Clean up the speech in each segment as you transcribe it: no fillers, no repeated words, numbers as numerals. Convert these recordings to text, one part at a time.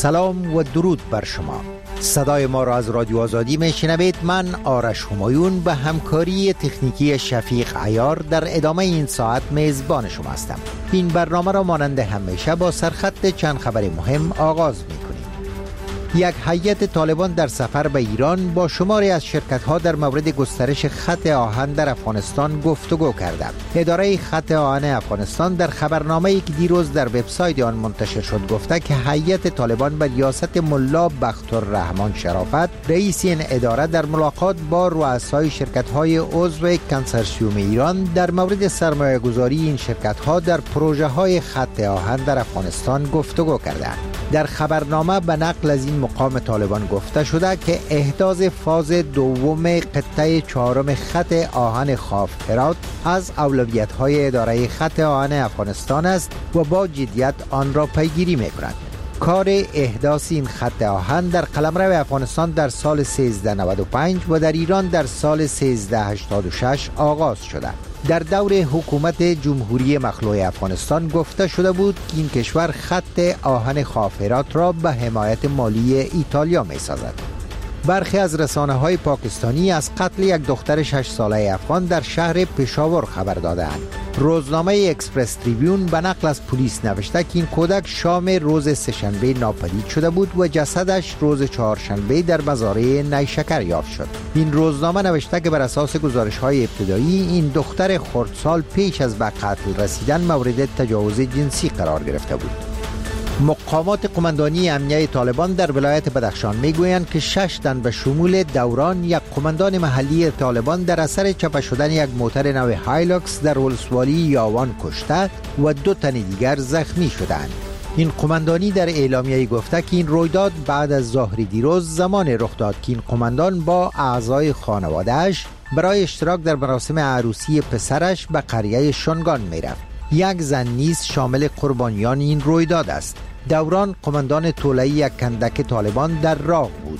سلام و درود بر شما. صدای ما را از رادیو آزادی میشنوید. من آرش همایون به همکاری تکنیکی شفیق عیار در ادامه این ساعت میزبان شما هستم. این برنامه را مانند همیشه با سرخط چند خبر مهم آغاز میکنیم. یک هیئت طالبان در سفر به ایران با شماری از شرکت‌ها در مورد گسترش خط آهن در افغانستان گفتگو کرده. اداره خط آهن افغانستان در خبرنامه‌ای که دیروز در وبسایت آن منتشر شد گفته که هیئت طالبان به ریاست ملا بختالرحمن شرافت رئیس این اداره در ملاقات با رؤسای شرکت‌های عضو کنسرسیوم ایران در مورد سرمایه‌گذاری این شرکت‌ها در پروژه‌های خط آهن در افغانستان گفتگو کردند. در خبرنامه به نقل از این مقام طالبان گفته شده که احداث فاز دوم قطعه چهارم خط آهن خاف هرات از اولویت‌های اداره خط آهن افغانستان است و با جدیت آن را پیگیری می‌کند. کار احداث این خط آهن در قلمرو افغانستان در سال 1395 و در ایران در سال 1386 آغاز شده. در دور حکومت جمهوری مخلوع افغانستان گفته شده بود که این کشور خط آهن خاف هرات را به حمایت مالی ایتالیا می سازد. برخی از رسانه‌های پاکستانی از قتل یک دختر 6 ساله افغان در شهر پشاور خبر دادند. روزنامه اکسپرس تریبیون به نقل از پلیس نوشته که این کودک شام روز سه‌شنبه ناپدید شده بود و جسدش روز چهارشنبه در مزارع نیشکر یافت شد. این روزنامه نوشته که بر اساس گزارش‌های ابتدایی این دختر خردسال پیش از به قتل رسیدن مورد تجاوز جنسی قرار گرفته بود. مقامات قماندانی امنیه طالبان در ولایت بدخشان میگویند که 6 تن به شمول دوران یک قماندان محلی طالبان در اثر چپه شدن یک موتر نو هایلوکس در ولسوالی یاوان کشته و 2 تن دیگر زخمی شدند. این قماندانی در اعلامیه گفته که این رویداد بعد از ظهر دیروز زمان رخ داد که این قماندان با اعضای خانواده‌اش برای اشتراک در مراسم عروسی پسرش به قریه شنگان میرفت. یک زن نیز شامل قربانیان این رویداد است. دوران قماندان طوله‌ای یک کندک طالبان در راه بود.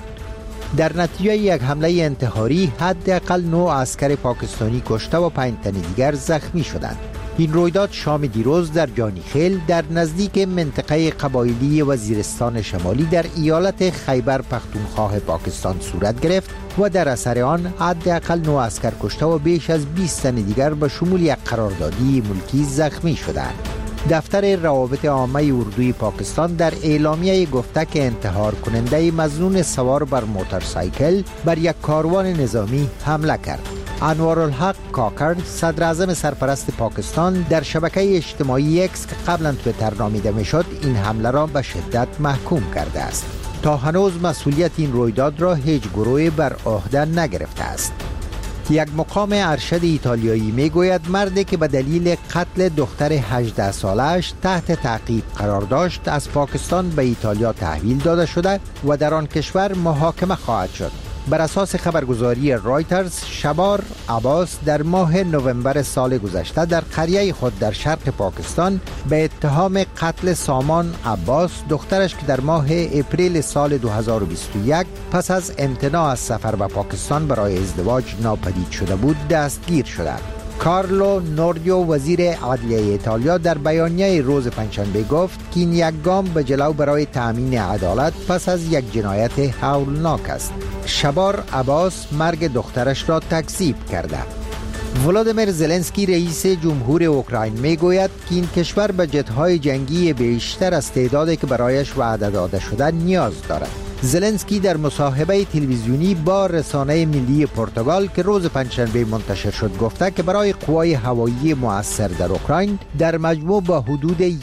در نتیجه یک حمله انتحاری حداقل 9 عسکر پاکستانی کشته و 5 تن دیگر زخمی شدند. این رویداد شام دیروز در جانیخیل در نزدیک منطقه قبایلی وزیرستان شمالی در ایالت خیبر پختونخوا پاکستان صورت گرفت و در اثر آن حداقل 9 عسکر کشته و بیش از 20 تن دیگر به شمول یک قراردادی ملکی زخمی شدند. دفتر روابط عامه اردوی پاکستان در اعلامیه گفته که انتحار کننده مظنون سوار بر موتورسایکل بر یک کاروان نظامی حمله کرد. انوارالحق کاکر صدر اعظم سرپرست پاکستان در شبکه اجتماعی اکس که قبلا توییتر نامیده میشد این حمله را به شدت محکوم کرده است. تا هنوز مسئولیت این رویداد را هیچ گروهی بر عهده نگرفته است. یک مقام ارشد ایتالیایی میگوید مردی که به دلیل قتل دختر 18 سالش تحت تعقیب قرار داشت از پاکستان به ایتالیا تحویل داده شده و در آن کشور محاکمه خواهد شد. بر اساس خبرگزاری رایترز، شبار عباس در ماه نوامبر سال گذشته در قریه خود در شرق پاکستان به اتهام قتل سامان عباس دخترش که در ماه اپریل سال 2021 پس از امتناع از سفر به پاکستان برای ازدواج ناپدید شده بود دستگیر شده. کارلو نوردیو وزیر عدلیه ایتالیا در بیانیه روز پنجشنبه گفت که این یک گام به جلو برای تأمین عدالت پس از یک جنایت هولناک است. شبار عباس مرگ دخترش را تکذیب کرده. ولادیمیر زلنسکی رئیس جمهور اوکراین میگوید که این کشور به جت‌های جنگی بیشتر از تعدادی که برایش وعده داده شده نیاز دارد. زلنسکی در مصاحبه تلویزیونی با رسانه ملی پرتغال که روز پنجشنبه منتشر شد گفته که برای قوای هوایی مؤثر در اوکراین در مجموع با حدود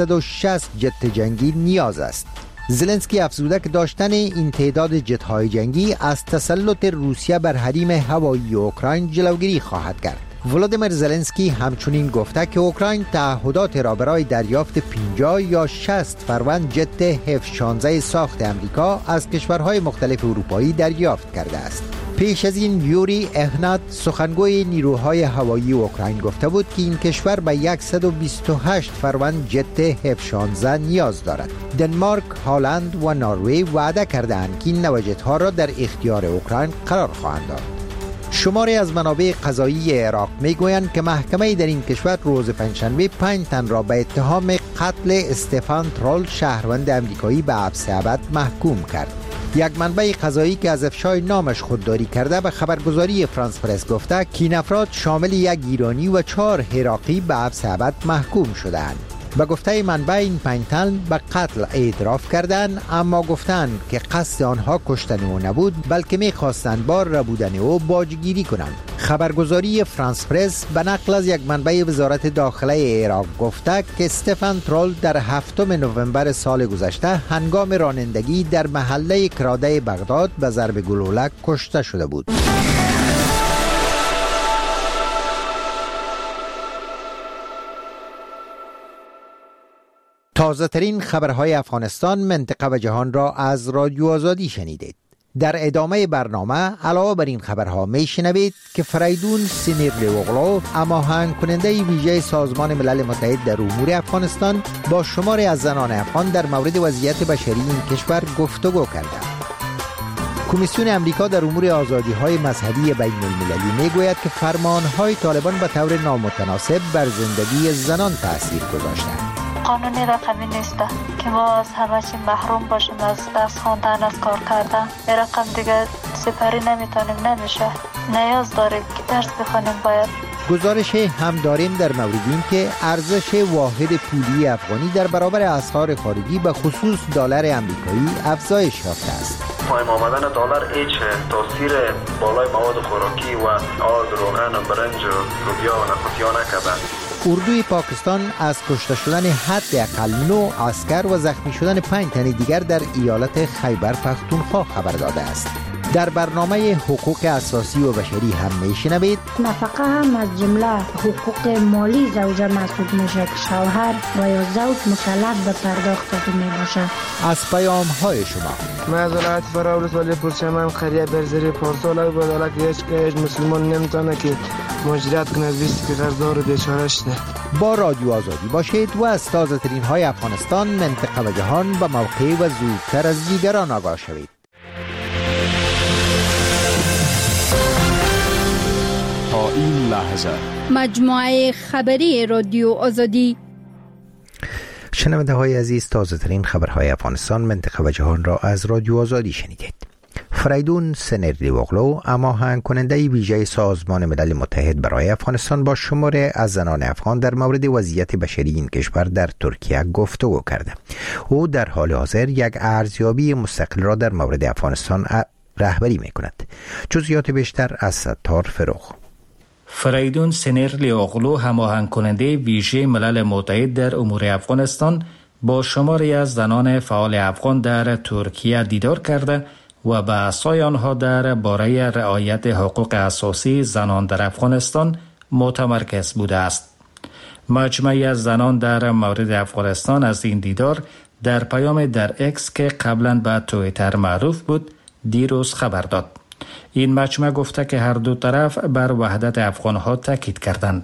160 جت جنگی نیاز است. زلنسکی افزوده که داشتن این تعداد جت‌های جنگی از تسلط روسیه بر حریم هوایی اوکراین جلوگیری خواهد کرد. ولادیمیر زلنسکی همچنین گفته که اوکراین تعهدات را برای دریافت 50 یا 60 فروند جت F-16 ساخت امریکا از کشورهای مختلف اروپایی دریافت کرده است. پیش از این یوری اهنات سخنگوی نیروهای هوایی اوکراین گفته بود که این کشور به 128 فروند جت F-16 نیاز دارد. دنمارک، هلند و نروژ وعده کردند که این نوع جت‌ها را در اختیار اوکراین قرار خواهند داد. شماری از منابع قضایی عراق میگویند که محکمه در این کشور روز پنجشنبه 5 تن را به اتهام قتل استفان ترول شهروند امریکایی به حبس ابد محکوم کرد. یک منبع قضایی که از افشای نامش خودداری کرده به خبرگزاری فرانس پرس گفته که این افراد شامل یک ایرانی و 4 عراقی به حبس ابد محکوم شدند. به گفته منبع این 5 تن به قتل اعتراف کردند، اما گفتند که قصد آنها کشتن او نبود بلکه می‌خواستند با ربودن او باجگیری کنند. خبرگزاری فرانس پرس به نقل از یک منبع وزارت داخله عراق گفته که استفان ترول در 7 نوامبر سال گذشته هنگام رانندگی در محله کراده بغداد به ضرب گلوله کشته شده بود. تازه ترین خبرهای افغانستان، منطقه و جهان را از رادیو آزادی شنیدید. در ادامه برنامه علاوه بر این خبرها میشنوید که فریدون سینیرلیوغلو، هماهنگ کننده ویژه سازمان ملل متحد در امور افغانستان، با شماری از زنان افغان در مورد وضعیت بشری این کشور گفتگو کرده. کمیسیون امریکا در امور آزادی‌های مذهبی بین المللی میگوید که فرمان‌های طالبان به طور نامتناسب بر زندگی زنان تأثیر گذاشته. قانونی رقمی نیست که ما از همه چی محروم باشیم، از درس خواندن، از کار کردن. این رقم دیگه سپری نمیتونیم، نمیشه. نیاز داریم که درس بخونیم. باید گزارش هم داریم در مورد این که ارزش واحد پولی افغانی در برابر اسعار خارجی به خصوص دلار آمریکایی افزایش یافته است. پایین آمدن دلار هیچ تاثیر بالای مواد خوراکی و آرد، روغن، برنج، لوبیا و نخودیا نکرده. اردوی پاکستان از کشته شدن حداقل 9 عسکر و زخمی شدن 5 تن دیگر در ایالت خیبر پختونخوا خبر داده است. در برنامه حقوق اساسی و بشری هم میشنوید نفقه هم از جمله حقوق مالی زوجه محسوب میشه که شوهر و یا زوج مکلف به پرداخت می باشه. از پیام های شما معذرت فراورس ولی پرچمن خریه برزری پارسال بداله که هیچ مسلمان نمیتونه که مجرد کنه از بیستی که غرزدار بیچاره شده. با رادیو آزادی باشید و از تازه ترین های افغانستان، منطقه و جهان به موقع و زودتر از دیگران آگاه شوید. تا این لحظه مجموعه خبری رادیو آزادی. شنونده های عزیز، تازه ترین خبرهای افغانستان، منطقه و جهان را از رادیو آزادی شنیدید. فریدون سینیرلیوغلو، هماهنگ کننده ویژه سازمان ملل متحد برای افغانستان، با شماره از زنان افغان در مورد وضعیت بشری این کشور در ترکیه گفتگو کرده. او در حال حاضر یک ارزیابی مستقل را در مورد افغانستان رهبری می کند. جزئیات بیشتر از ستار فروغ. فریدون سینیرلیوغلو، هماهنگ کننده ویژه ملل متحد در امور افغانستان، با شماری از زنان فعال افغان در ترکیه دیدار کرده و بحث‌های آنها در باره رعایت حقوق اساسی زنان در افغانستان متمرکز بوده است. مجموعی از زنان در مورد افغانستان از این دیدار در پیام در اکس که قبلا به توییتر معروف بود دیروز خبر داد. این مجموعه گفته که هر دو طرف بر وحدت افغانها تاکید کردند.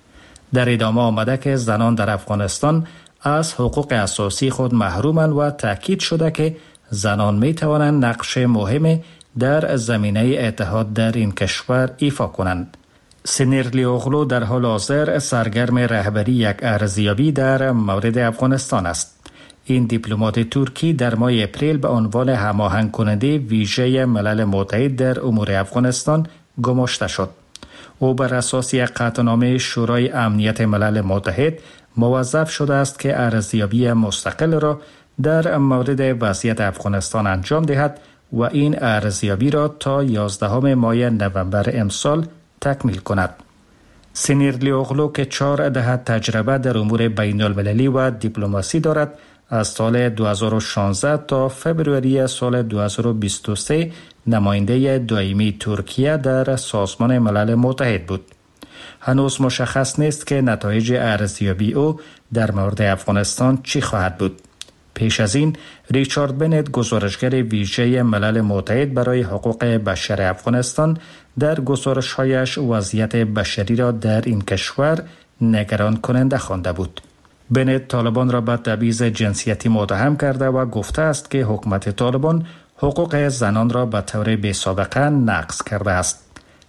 در ادامه آمده که زنان در افغانستان از حقوق اساسی خود محرومند و تاکید شده که زنان می توانند نقش مهم در زمینه اتحاد در این کشور ایفا کنند. سینیرلیوغلو در حال حاضر سرگرم رهبری یک ارزیابی در مورد افغانستان است. این دیپلمات ترکی در ماه اپریل به عنوان هماهنگ کننده ویژه ملل متحد در امور افغانستان گماشته شد. او بر اساس یک قطعنامه شورای امنیت ملل متحد موظف شده است که ارزیابی مستقل را در مورد وضعیت افغانستان انجام دهد و این ارزیابی را تا 11 ماه نوامبر امسال تکمیل کند. سینیرلیوغلو که 4 دهه تجربه در امور بین المللی و دیپلماسی دارد، از سال 2016 تا فبروری سال 2023 نماینده دائمی ترکیه در سازمان ملل متحد بود. هنوز مشخص نیست که نتایج ارزیابی او در مورد افغانستان چی خواهد بود. پیش از این ریچارد بنت، گزارشگر ویژه ملل متحد برای حقوق بشر افغانستان، در گزارش‌هایش وضعیت بشری را در این کشور نگران کننده خوانده بود. بنت طالبان را به تبعیض جنسیتی متهم کرده و گفته است که حکومت طالبان حقوق زنان را به طور بی‌سابقه نقض کرده است.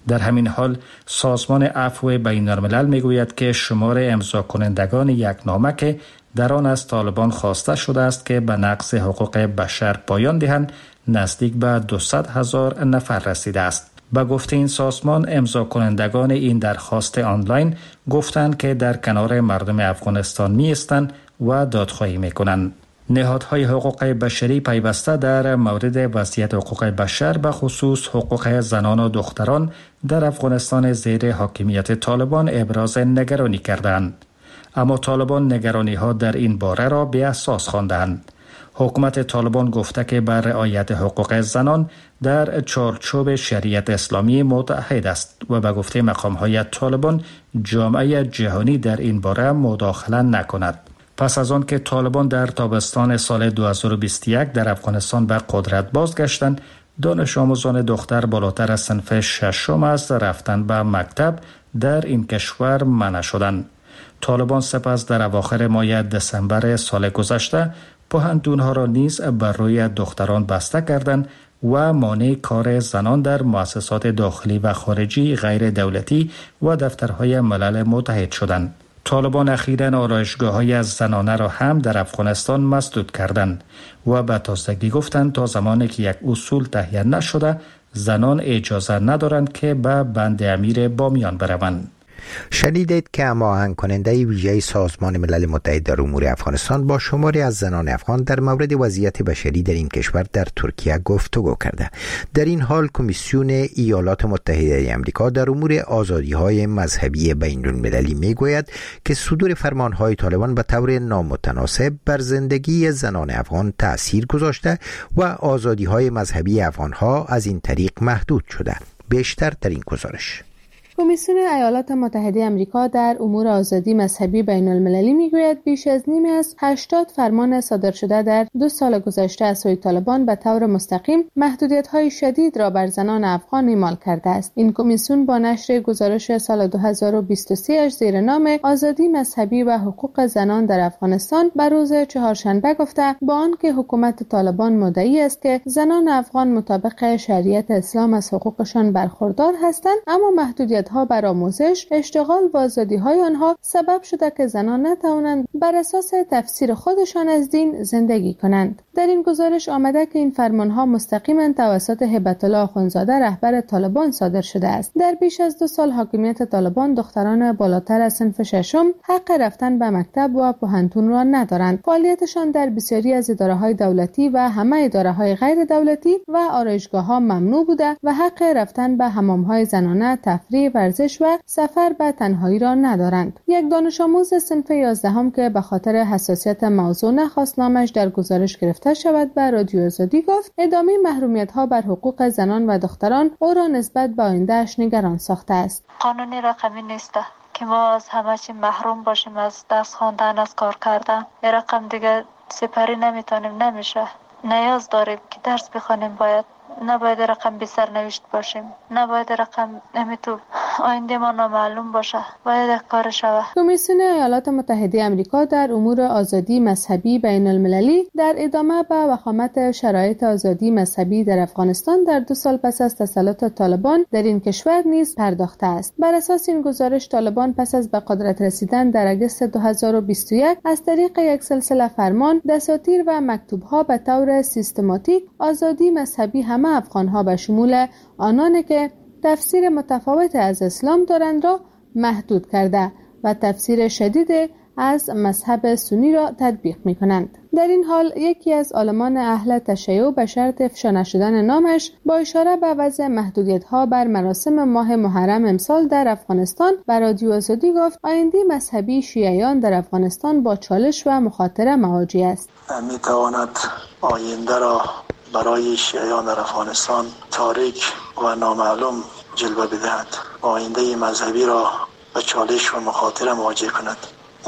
در همین حال سازمان عفو بین الملل میگوید که شمار امضا کنندگان یک نامه که در آن از طالبان خواسته شده است که به نقض حقوق بشر پایان دهند نزدیک به 200,000 نفر رسیده است. به گفته این سازمان امضا کنندگان این درخواست آنلاین گفتند که در کنار مردم افغانستان می ایستند و دادخواهی می کنند. نهادهای حقوق بشری پیوسته در مورد وضعیت حقوق بشر به خصوص حقوق زنان و دختران در افغانستان زیر حاکمیت طالبان ابراز نگرانی کردند. اما طالبان نگرانی ها در این باره را بی اساس خواندند. حکومت طالبان گفته که بر رعایت حقوق زنان در چارچوب شریعت اسلامی متعهد است و به گفته مقام‌های طالبان جامعه جهانی در این باره مداخله نکند. پس از آن که طالبان در تابستان سال 2021 در افغانستان به قدرت بازگشتند، دانش آموزان دختر بالاتر از صنف ششم از رفتن به مکتب در این کشور منع شدند. طالبان سپس در اواخر ماه دسامبر سال گذشته پوهنتون‌ها را نیز بر روی دختران بسته کردند و مانع کار زنان در مؤسسات داخلی و خارجی غیر دولتی و دفترهای ملل متحد شدند. طالبان اخیراً آرایشگاه‌های از زنانه را هم در افغانستان مسدود کردند و به تازگی گفتند تا زمانی که یک اصول تهیه نشده زنان اجازه ندارند که به بند امیر بامیان بروند. شنیدید که هماهنگ کننده ویژه سازمان ملل متحد در امور افغانستان با شماری از زنان افغان در مورد وضعیت بشری در این کشور در ترکیه گفتگو کرده. در این حال کمیسیون ایالات متحده آمریکا در امور آزادی‌های مذهبی بین المللی میگوید که صدور فرمان‌های طالبان به طور نامتناسب بر زندگی زنان افغان تأثیر گذاشته و آزادی‌های مذهبی افغان‌ها از این طریق محدود شده. بیشتر در این گزارش. کمیسیون ایالات متحده آمریکا در امور آزادی مذهبی بین المللی میگوید بیش از نیم از 80 فرمان صادر شده در 2 سال گذشته از سوی طالبان به طور مستقیم محدودیت‌های شدید را بر زنان افغان اعمال کرده است. این کمیسیون با نشر گزارش سال 2023 زیر نام آزادی مذهبی و حقوق زنان در افغانستان بر روز چهارشنبه گفته با آنکه حکومت طالبان مدعی است که زنان افغان مطابق شریعت اسلام از حقوقشان برخوردار هستند، اما محدودیت ها بر آموزش، اشتغال و آزادی‌های آنها سبب شده که زنان نتوانند بر اساس تفسیر خودشان از دین زندگی کنند. در این گزارش آمده که این فرمان‌ها مستقیما توسط هبت الله آخوندزاده رهبر طالبان صادر شده است. در بیش از 2 سال حاکمیت طالبان دختران بالاتر از صنف ششم حق رفتن به مکتب و پوهنتون را ندارند. فعالیتشان در بسیاری از اداره‌های دولتی و همه اداره‌های غیر دولتی و آرایشگاه‌ها ممنوع بوده و حق رفتن به حمام‌های زنانه، تفریح، ورزش و سفر به تنهایی را ندارند. یک دانش آموز صنف 11 که به خاطر حساسیت موضوع نخواست نامش در گزارش گرفته شود به رادیو آزادی گفت ادامه محرومیت‌ها بر حقوق زنان و دختران او را نسبت به آینده‌اش نگران ساخته است. قانونی رقمی نیست که ما از همه چی محروم باشیم، از دست خواندن، از کار کردن. این رقم دیگه سپری نمیشه. نیاز داریم که درس بخونیم، نباید رقم بی سرنوشت باشیم، نباید رقم نمیتو آینده ما نامعلوم باشه، باید کار شوه. کمیسیون ایالات متحده آمریکا در امور آزادی مذهبی بین المللی در ادامه به وخامت شرایط آزادی مذهبی در افغانستان در 2 سال پس از تسلط طالبان در این کشور نیز پرداخته است. بر اساس این گزارش طالبان پس از به قدرت رسیدن در اگست 2021 از طریق یک سلسله فرمان، دساتیر و مکتوب‌ها به طور سیستماتیک آزادی مذهبی همه افغان‌ها به شمول آنانی که تفسیر متفاوت از اسلام دارند را محدود کرده و تفسیر شدید از مذهب سنی را تطبیق می‌کنند. در این حال یکی از عالمان اهل تشیع به شرط افشا نشدن نامش با اشاره به وضع محدودیت‌ها بر مراسم ماه محرم امسال در افغانستان بر رادیو آزادی گفت آینده مذهبی شیعیان در افغانستان با چالش و مخاطره مواجه است. می‌تواند آینده را برای شیعیان در افغانستان تاریک و نامعلوم جلوه بدهد، آینده مذهبی را به چالش و مخاطره مواجه کند.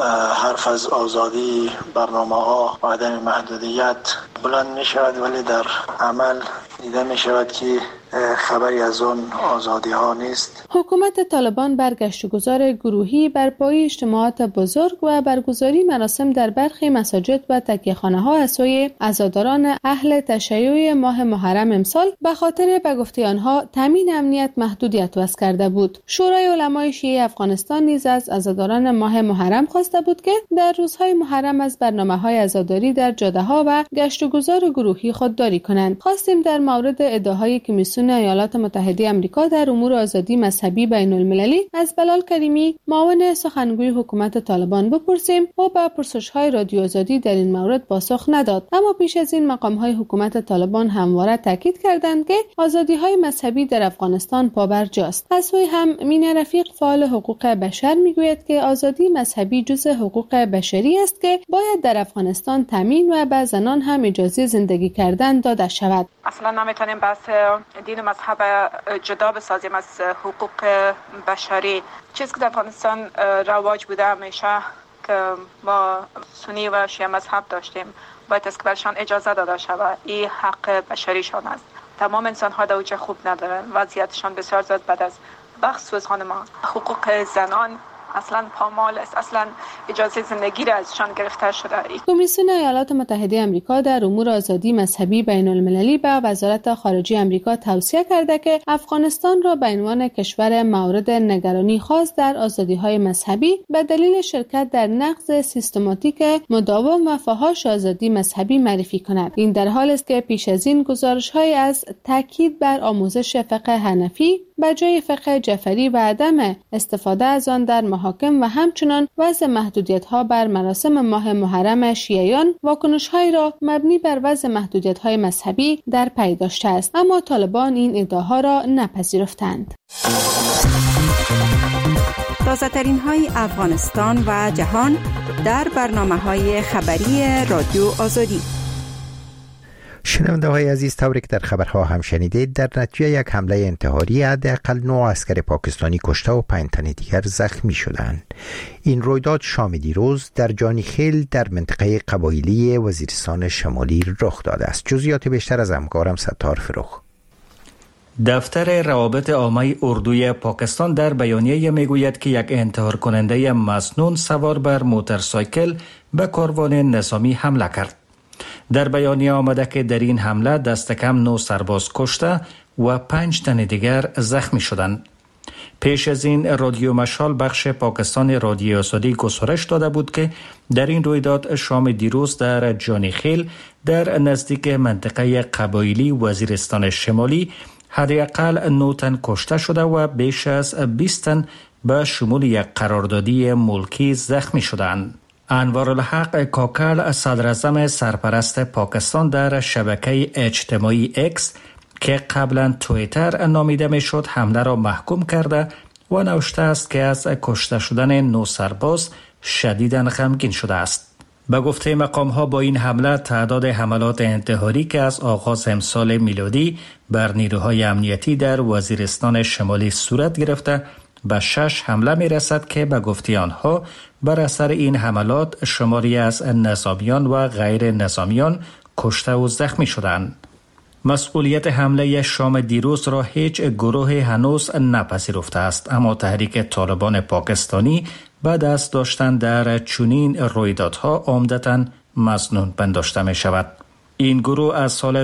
حرف از آزادی، برنامه‌ها و عدم محدودیت بلند می شود، ولی در عمل دیده می شود که خبری از اون آزادی ها نیست. حکومت طالبان بر گشت‌وگذار گروهی بر پایه اجتماعات بزرگ و برگزاری مراسم در برخی مساجد و تکیه‌خانه ها از سوی عزاداران اهل تشیع ماه محرم امسال به خاطر به گفته آنها تامین امنیت محدودیت وضع کرده بود. شورای علمای شیعه افغانستان نیز از عزاداران ماه محرم خواسته بود که در روزهای محرم از برنامه‌های عزاداری در جاده‌ها و گشت‌وگذار گروهی خودداری کنند. خواستیم در مورد ادعاهای کمیسیون ایالات متحده آمریکا در امور آزادی مذهبی بین المللی از بلال کریمی معاون سخنگوی حکومت طالبان بپرسیم و به پرسش‌های رادیو آزادی در این مورد پاسخ نداد. اما پیش از این مقام‌های حکومت طالبان همواره تاکید کردند که آزادی‌های مذهبی در افغانستان پابرجاست. از سوی هم مینه رفیق فعال حقوق بشر میگوید که آزادی مذهبی جزء حقوق بشری است که باید در افغانستان تامین و به زنان هم اجازه زندگی کردن داده شود. اصلا نمیتونیم بحث دین و مذهب جدا بسازیم از حقوق بشری. چیزی که در افغانستان رواج بوده همیشه که ما سنی و شیعه مذهب داشتیم، باید است که برشان اجازه داده شود. این حق بشریشان است. تمام انسان ها دوجه خوب ندارن، وضعیتشان بسیار زیاد بد است. بخصوص خانم حقوق زنان اصلا پامال است، اصلا اجازه زندگی را ازشان گرفته شده. کمیسیون ایالات متحده آمریکا در امور آزادی مذهبی بین المللی به وزارت خارجه آمریکا توصیه کرده که افغانستان را به عنوان کشور مورد نگرانی خاص در آزادی‌های مذهبی به دلیل شرکت در نقض سیستماتیک مداوم و فحاش آزادی مذهبی معرفی کند. این در حالی است که پیش از این گزارش‌های از تاکید بر آموزش فقه حنفی به جای فقه جعفری و عدم استفاده از آن در محاکم و همچنان وضع محدودیت‌ها بر مراسم ماه محرم شیعیان واکنش‌هایی را مبنی بر وضع محدودیت‌های مذهبی در پی داشته است، اما طالبان این ادعاها را نپذیرفتند. تازه‌ترین های افغانستان و جهان در برنامه‌های خبری رادیو آزادی. شنونده های عزیز، طوری که در خبرها هم شنیدید، در نتیجه یک حمله انتحاری حداقل 9 عسکر پاکستانی کشته و 5 تن دیگر زخمی شدند. این رویداد شام دیروز در جانیخیل در منطقه قبایلی وزیرستان شمالی رخ داده است. جزئیات بیشتر از همکارم ستار فروخ. دفتر روابط عامه اردوی پاکستان در بیانیه میگوید که یک انتحار کننده مسنون سوار بر موتورسایکل به کاروان نظامی حمله کرد. در بیانیه آمده که در این حمله دست کم 9 سرباز کشته و 5 تن دیگر زخمی شدند. پیش از این رادیو مشال بخش پاکستان رادیو آزادی گزارش داده بود که در این رویداد شام دیروز در جانیخیل در نزدیک منطقه قبایلی وزیرستان شمالی حداقل 9 تن کشته شده و بیش از 20 تن به شمول یک قراردادی ملکی زخمی شدند. انوارالحق کاکل صدراعظم سرپرست پاکستان در شبکه اجتماعی اکس که قبلا توییتر نامیده میشد حمله را محکوم کرده و نوشته است که از کشته شدن 9 سرباز شدیداً غمگین شده است. به گفته مقام ها با این حمله تعداد حملات انتحاری که از آغاز امسال میلادی بر نیروهای امنیتی در وزیرستان شمالی صورت گرفته به 6 حمله می رسد که به گفته آنها بر اثر این حملات شماری از نظامیان و غیر نظامیان کشته و زخمی شدند. مسئولیت حمله شام دیروز را هیچ گروه هنوز نپذیرفته است، اما تحریک طالبان پاکستانی به دست داشتن در چنین رویدادها عمدتاً مسنون پنداشته می شود. این گروه از سال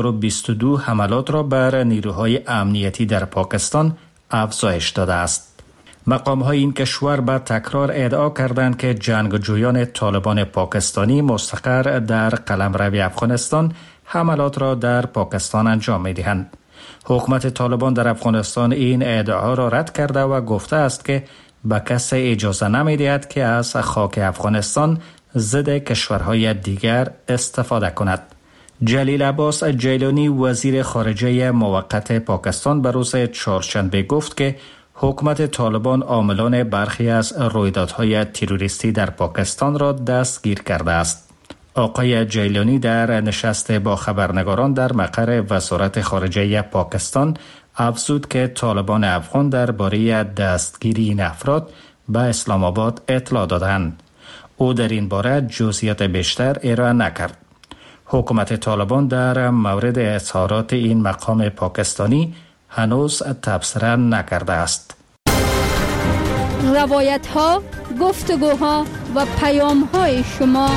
2022 حملات را بر نیروهای امنیتی در پاکستان افزایش داده است. مقام‌های این کشور به تکرار ادعا کردند که جنگجویان طالبان پاکستانی مستقر در قلمرو افغانستان حملات را در پاکستان انجام می‌دهند. حکومت طالبان در افغانستان این ادعا را رد کرده و گفته است که به کسی اجازه نمی‌دهد که از خاک افغانستان ضد کشورهای دیگر استفاده کند. جلیل عباس جیلانی وزیر خارجه موقت پاکستان به روز چهارشنبه گفت که حکومت طالبان عاملان برخی از رویدادهای تروریستی در پاکستان را دستگیر کرده است. آقای جیلانی در نشست با خبرنگاران در مقر وزارت خارجه پاکستان افزود که طالبان افغان درباره دستگیری این افراد به اسلام آباد اطلاع دادند. او در این باره جزئیات بیشتر ارائه نکرد. حکومت طالبان در مورد اظهارات این مقام پاکستانی هنوز تبصره نکرده است. روایت ها، گفتگوها و پیام های شما.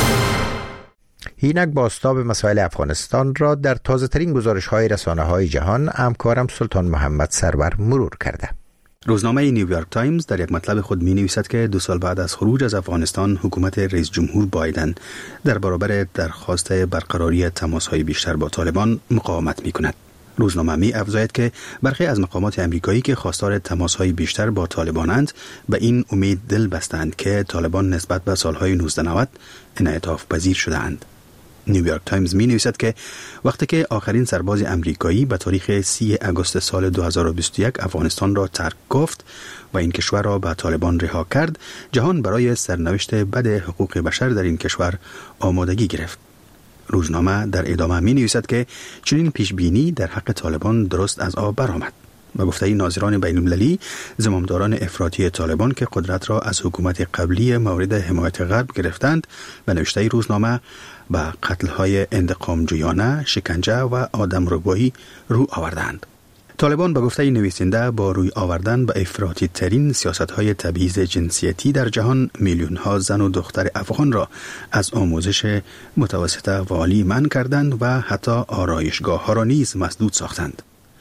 اینک بازتاب مسائل افغانستان را در تازه ترین گزارش های رسانه های جهان همکارم سلطان محمد سرور مرور کرده. روزنامه نیویورک تایمز در یک مطلب خود می نویسد که 2 سال بعد از خروج از افغانستان حکومت رئیس جمهور بایدن در برابر درخواست برقراری تماس‌های بیشتر با طالبان مقاومت می کند. روزنامه می افزاید که برخی از مقامات امریکایی که خواستار تماس‌های بیشتر با طالبانند به این امید دل بستند که طالبان نسبت به سالهای 1990 انعطاف پذیر شده‌اند. نیویورک تایمز می نویسد که وقتی که آخرین سرباز امریکایی به تاریخ 30 آگوست سال 2021 افغانستان را ترک گفت و این کشور را به طالبان رها کرد، جهان برای سرنوشت بد حقوق بشر در این کشور آمادگی گرفت. روزنامه در ادامه می نویسد که چنین پیشبینی در حق طالبان درست از آب برآمد. و گفته ناظران بین المللی، زمامداران افراطی طالبان که قدرت را از حکومت قبلی مورد حمایت غرب گرفتند و نوشته روزنامه به قتل‌های انتقامجویانه، شکنجه و آدمربایی رو آوردند. طالبان به گفته نویسنده با روی آوردن به افراطی ترین سیاست‌های تبعیض جنسیتی در جهان میلیون‌ها زن و دختر افغان را از آموزش متوسطه و عالی منع کردند و حتی آرایشگاه‌ها را نیز مسدود ساختند.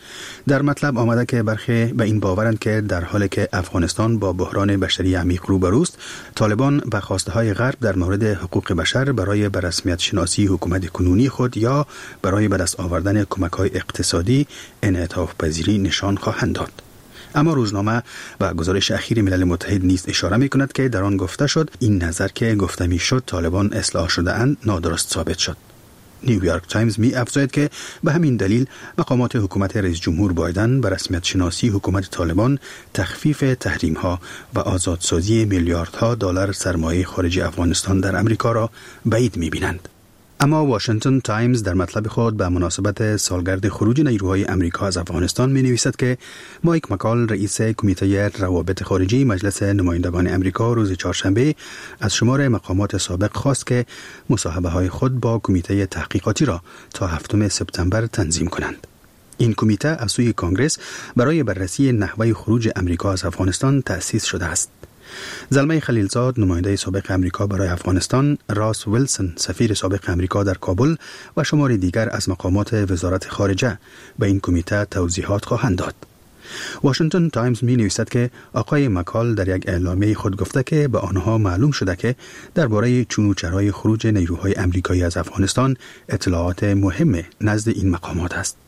در مطلب آمده که برخی به این باورند که در حالی که افغانستان با بحران بشری عمیق روبروست، طالبان به خواسته‌های غرب در مورد حقوق بشر برای به رسمیت شناسی حکومت کنونی خود یا برای به دست آوردن کمک‌های اقتصادی انعطاف پذیری نشان خواهند داد. اما روزنامه و گزارش اخیر ملل متحد نیز اشاره می‌کند که در آن گفته شد این نظر که گفته می‌شد طالبان اصلاح شده‌اند نادرست ثابت شد. نیویورک تایمز می افزاید که به همین دلیل مقامات حکومت رئیس جمهور بایدن به رسمیت شناسی حکومت طالبان تخفیف تحریم ها و آزادسازی میلیاردها دلار سرمایه خارجی افغانستان در امریکا را بعید می بینند. اما واشنگتن تایمز در مطلب خود به مناسبت سالگرد خروج نیروهای امریکا از افغانستان می نویسد که مایک مکال رئیس کمیته روابط خارجی مجلس نمایندگان امریکا روز چهارشنبه از شمار مقامات سابق خواست که مصاحبه های خود با کمیته تحقیقاتی را تا 7 سپتامبر تنظیم کنند. این کمیته از سوی کانگرس برای بررسی نحوه خروج امریکا از افغانستان تأسیس شده است. زلمه خلیلزاد نماینده سابق امریکا برای افغانستان، راس ویلسون سفیر سابق امریکا در کابل و شماری دیگر از مقامات وزارت خارجه به این کمیته توضیحات خواهند داد. واشنگتن تایمز می نویسد که آقای مکال در یک اعلامیه خود گفته که به آنها معلوم شده که درباره چون و چرای خروج نیروهای امریکایی از افغانستان اطلاعات مهم نزد این مقامات است.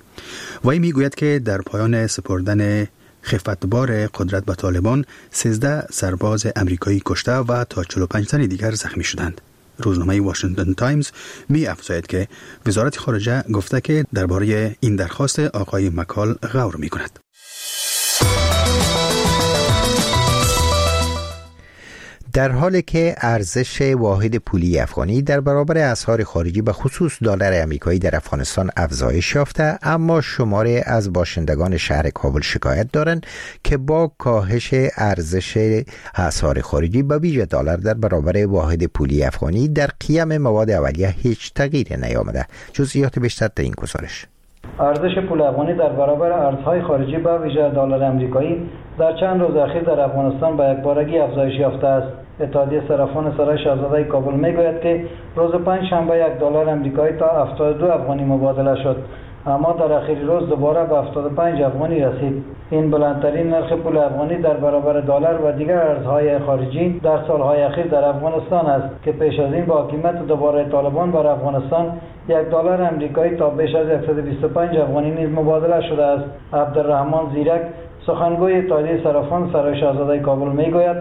وی می گوید که در پایان سپردن خفتبار قدرت به طالبان 13 سرباز امریکایی کشته و تا 45 تن دیگر زخمی شدند. روزنامه واشنگتن تایمز می افزاید که وزارت خارجه گفته که درباره این درخواست آقای مکال غور می کند. در حالی که ارزش واحد پولی افغانی در برابر اسعار خارجی به خصوص دلار آمریکایی در افغانستان افزایش یافته، اما شماری از باشندگان شهر کابل شکایت دارند که با کاهش ارزش اسعار خارجی به ویژه دلار در برابر واحد پولی افغانی در قیم مواد اولیه هیچ تغییری نیامده. جزئیات بیشتر در این گزارش. ارزش پول افغانی در برابر ارزهای خارجی به ویژه دلار آمریکایی در چند روز اخیر در افغانستان به یکبارگی افزایش یافته است. اتحادیه صرافان سرای شاهزاده کابل میگوید که روز پنجشنبه $1 آمریکایی تا 72 افغانی مبادله شد، اما در آخرین روز دوباره به 75 افغانی رسید. این بلندترین نرخ پول افغانی در برابر دلار و دیگر ارزهای خارجی در سالهای اخیر در افغانستان است که پیش از این با حکومت دوباره طالبان بر افغانستان $1 آمریکایی تا بیش از 125 افغانی نیز مبادله شده است. عبدالرحمن زیرک سخنگوی اتحادیه صرافان سرای شاهزاده کابل میگوید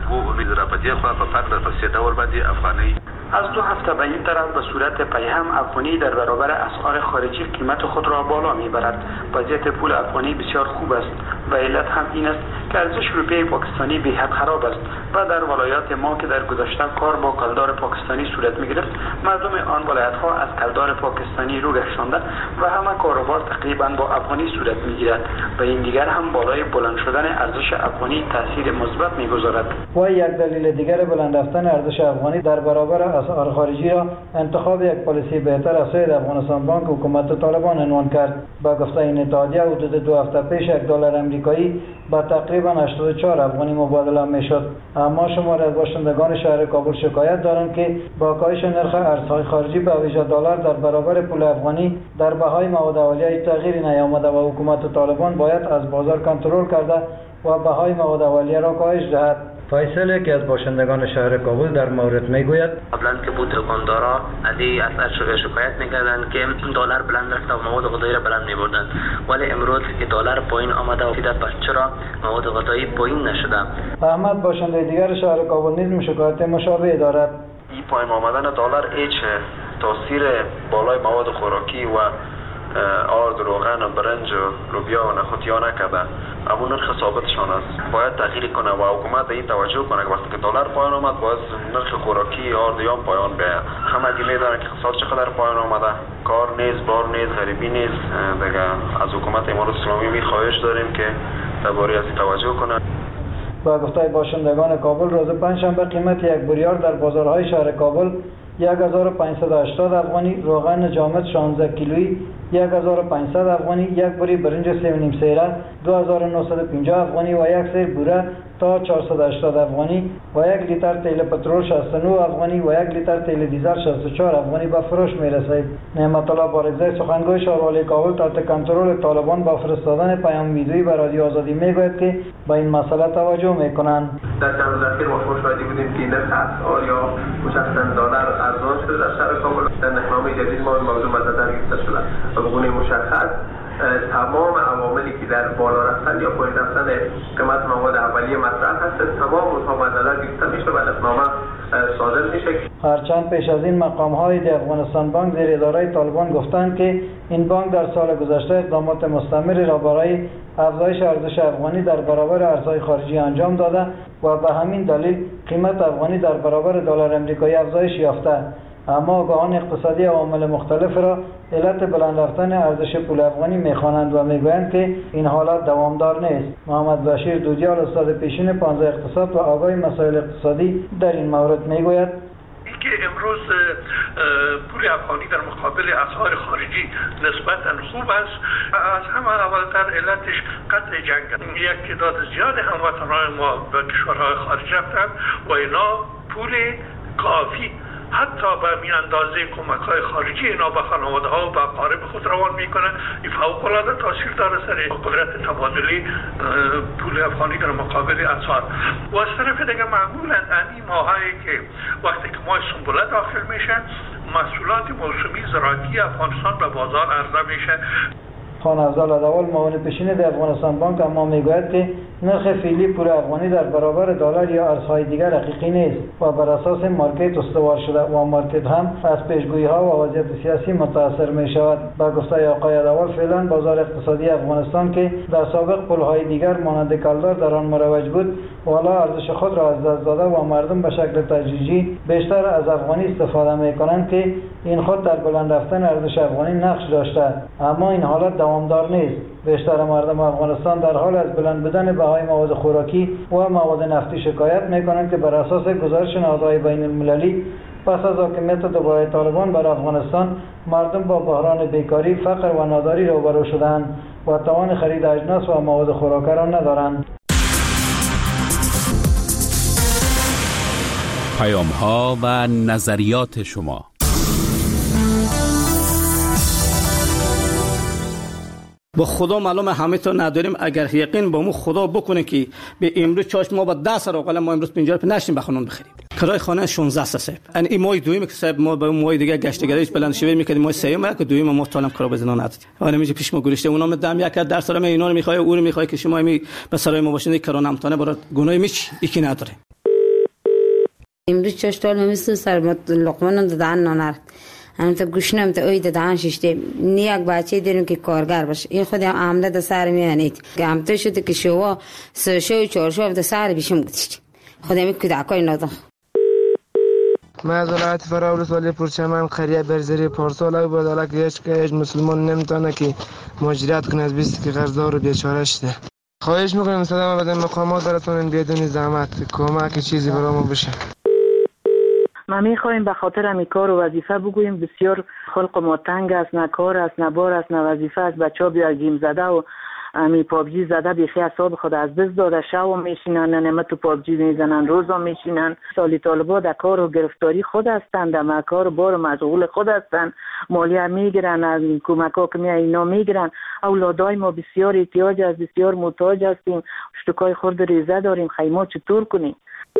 از 2 هفته به این طرف به صورت پیهم افغانی در برابر اسعار خارجی قیمت خود را بالا میبرد. وضعیت پول افغانی بسیار خوب است. و علت هم این است که ارزش روپیه پاکستانی به حد خراب است و در ولایات ما که در گذشته کار با کلدار پاکستانی صورت می‌گرفت، مردم آن ولایت‌ها از کلدار پاکستانی رو گردانده و همه کاروبار تقریبا با افغانی صورت می‌گیرد و این دیگر هم بالای بلند شدن ارزش افغانی تاثیر مثبت می‌گذارد. و یک دلیل دیگر بلند رفتن ارزش افغانی در برابر اسعار خارجی را انتخاب یک پالیسی بهتر از سوی افغانستان بانک حکومت طالبان عنوان کرد. با گفته این اتحادیه حدود 2 هفته پیش $1 آمریکایی با تقریبا 84 افغانی مبادله میشد. اما شماری از باشندگان شهر کابل شکایت دارند که با کاهش نرخ ارزهای خارجی به ویژه دلار در برابر پول افغانی در بهای مواد اولیه تغییری نیامده و حکومت طالبان باید از بازار کنترل کرده و بهای مواد اولیه را کاهش دهد. فیصل که از باشندگان شهر کابل در مورد میگوید قبلا که بود دکاندارا از ارزش شکایت میکردند که دلار بلند رفته و مواد غذایی را بلند میبردند، ولی امروز که دلار پایین آمده و پس چرا مواد غذایی پایین نشده؟ احمد باشنده دیگر شهر کابل نیز شکایت مشابه دارد. این پایین آمدن دلار هیچ تاثیر بالای مواد خوراکی و آرد، روغن، برنج و لوبیا و نخودیا نکرده، اما نرخ ثابتشان است. باید تغییر کنه و حکومت این توجه کنه که وقتی که دلار پایین آمد باید نرخ خوراکی آرد یا پایین بیاید. همه میدونن که اقتصاد چقدر پایین آمده، کار نیز، بار نیز، غریبی نیز. دیگه از حکومت امارات اسلامی میخواهش داریم که درباره از توجه کنه. با گفته باشندگان کابل روز پنجشنبه قیمت یک بوریار در بازارهای شهر کابل 1580 افغانی، روغن جامد 16 کیلویی 1500 افغانی، یک بوری برنج 3.5 سیره 2950 افغانی و یک سیر بوره تا 480 افغانی و یک لیتر تیل پترول 69 افغانی و یک لیتر تیل دیزل 64 افغانی به فروش میرسید. نعمت الله بارگزای سخنگوی شهروالی کابل تحت کنترل طالبان با فرستادن پیام ویدیویی به رادیو آزادی میگوید که به این مسئله توجه میکنند. در چند روز اخیر ما شاهدی بودیم که نرخ اسعار یا مشخصا دلار ارزان شده در شهر کابل. در نقنامه جدید ما موضوع مطرح گرفته شده و به گونه مشخص تمام عواملی که در بالا رفتن یا پایین رفتن قیمت مواد اولیه مطرح هست تمام اونها مد نظر گرفته میشه و نقنامه صادر میشه. هرچند پیش از این مقام‌های افغانستان بانک زیر اداره طالبان گفتند که این بانک در سال گذشته اقدامات مستمری را برای افزایش ارزش افغانی در برابر ارزهای خارجی انجام داده و به همین دلیل قیمت افغانی در برابر دلار آمریکایی افزایش یافته. اما آگاهان اقتصادی عوامل مختلف را علت بلند رفتن ارزش پول افغانی میخوانند و میگویند که این حالت دوامدار نیست. محمد بشیر دودیال استاد پیشین 15 اقتصاد و آگاه مسائل اقتصادی در این مورد میگوید که امروز پول افغانی در مقابل اسعار خارجی نسبتاً خوب است. از همه اولتر علتش قطع جنگ است. یک تعداد زیاد هموطنان ما به کشورهای خارج رفتن و اینا پول کافی حتی به این اندازه کمک‌های خارجی اینا به خانواده‌ها و به اقارب خود روان میکنه. این فوق‌العاده تاثیر داره سر قدرت تبادلی پول افغانی در مقابل اسعار. و از طرف دیگه معمولاً این ماهایی که وقتی که ماه سنبله داخل میشه محصولات موسمی زراعتی افغانستان به بازار عرضه میشه. خان افضل عدوال معاون پیشین در افغانستان بانک اما میگوید که نرخ فعلی پول افغانی در برابر دلار یا ارزهای دیگر حقیقی نیست و بر اساس مارکت استوار شده و مارکت هم از پیشگویی‌ها و وضعیت سیاسی متاثر می شود. با گفته آقای عدوال فعلا بازار اقتصادی افغانستان که در سابق پولهای دیگر مانند کلدار در آن مروج بود والا ارزش خود را از دست داده و مردم به شکل تدریجی بیشتر از افغانی استفاده می کنند که این خود در بلند رفتن ارزش افغانی نقش داشته. اما این حالت دوامدار نیست. بیشتر مردم افغانستان در حال از بلند بودن بهای مواد خوراکی و مواد نفتی شکایت میکنند که بر اساس گزارش نهادهای بین المللی پس از حاکمیت دوباره طالبان بر افغانستان مردم با بحران بیکاری، فقر و ناداری روبرو شدند و توان خرید اجناس و مواد خوراکی را ندارند. پیام‌ها و نظریات شما. با خدا معلوم همه تا نداریم. اگر یقین با مو خدا بکنه که به امروز چاش ما با 10 سر اقل ما امروز 50 روپیه نشیم بخونم بخریم. کرای خانه 16 صاحب. این ماه دویم که صاحب ما با ماه دیگه گشتگریش بلند شوی میکردیم ماه سوم که دویم ما طالم کرا بزنان نداد. اون میگه پیش ما گریشته اونا دم یک در سر ما اینا رو میخوای او رو میخوای که شما می به سرای ما باشین کرا نمتانه برات گناه میچ یکی نداره. امروز چاش طالم است سر لقمان دادن نانر هم تا گوشنم تا اوید دانشش دی نیاک بچه داریم که کارگر باشه این خودی هم عمله دا سر میانید که هم تو شده که شوا سشو چارشو دا سر بیشم گذاشت خودی همی کدکای نادم معذرت فراولس ولی پرچمن قریه برزری پارسال بود حالا که هیچ مسلمان نمیتونه که مهاجرت کنه از 20 که قرضدار و بیچاره شده. خواهش میکنم صدام بدن مقامات براتون بدون زحمت کمک چیزی برامون بشه. ما میخوایم به خاطر امی کار و وظیفه بگوییم بسیار خلق ما تنگ است، نه کار است، نه بار است، نه وظیفه است. بچه ها بیا گیم زده و امی پابجی زده بیخی اصاب خود از دست داده شو میشینن نمه تو پابجی میزنن روزا میشینن. سالی طالبا در کار و گرفتاری خود هستند، در کار و بار و مشغول خود هستند، مالیه میگیرن، از این کمک ها که اینا میگیرن. اولادای ما بسیار احتیاج است، بسیار محتاج هستیم، اشتکای خورد ریزه داریم، خیمه چطور کنیم؟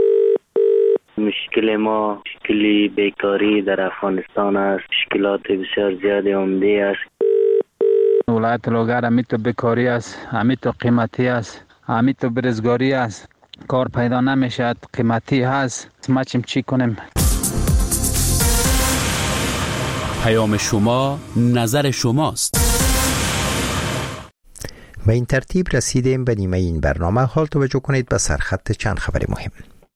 مشکل ما مشکلی بیکاری در افغانستان است، مشکلات بسیار زیاد عمده است. ولایت لوگر همی تو بیکاری است، همی تو قیمتی است، همی تو برزگاری است، کار پیدا نمیشد، قیمتی هست، ما چی کنیم؟ پیام شما نظر شماست. به این ترتیب رسیدیم به نیمه این برنامه. حال توجه کنید به سرخط چند خبر مهم.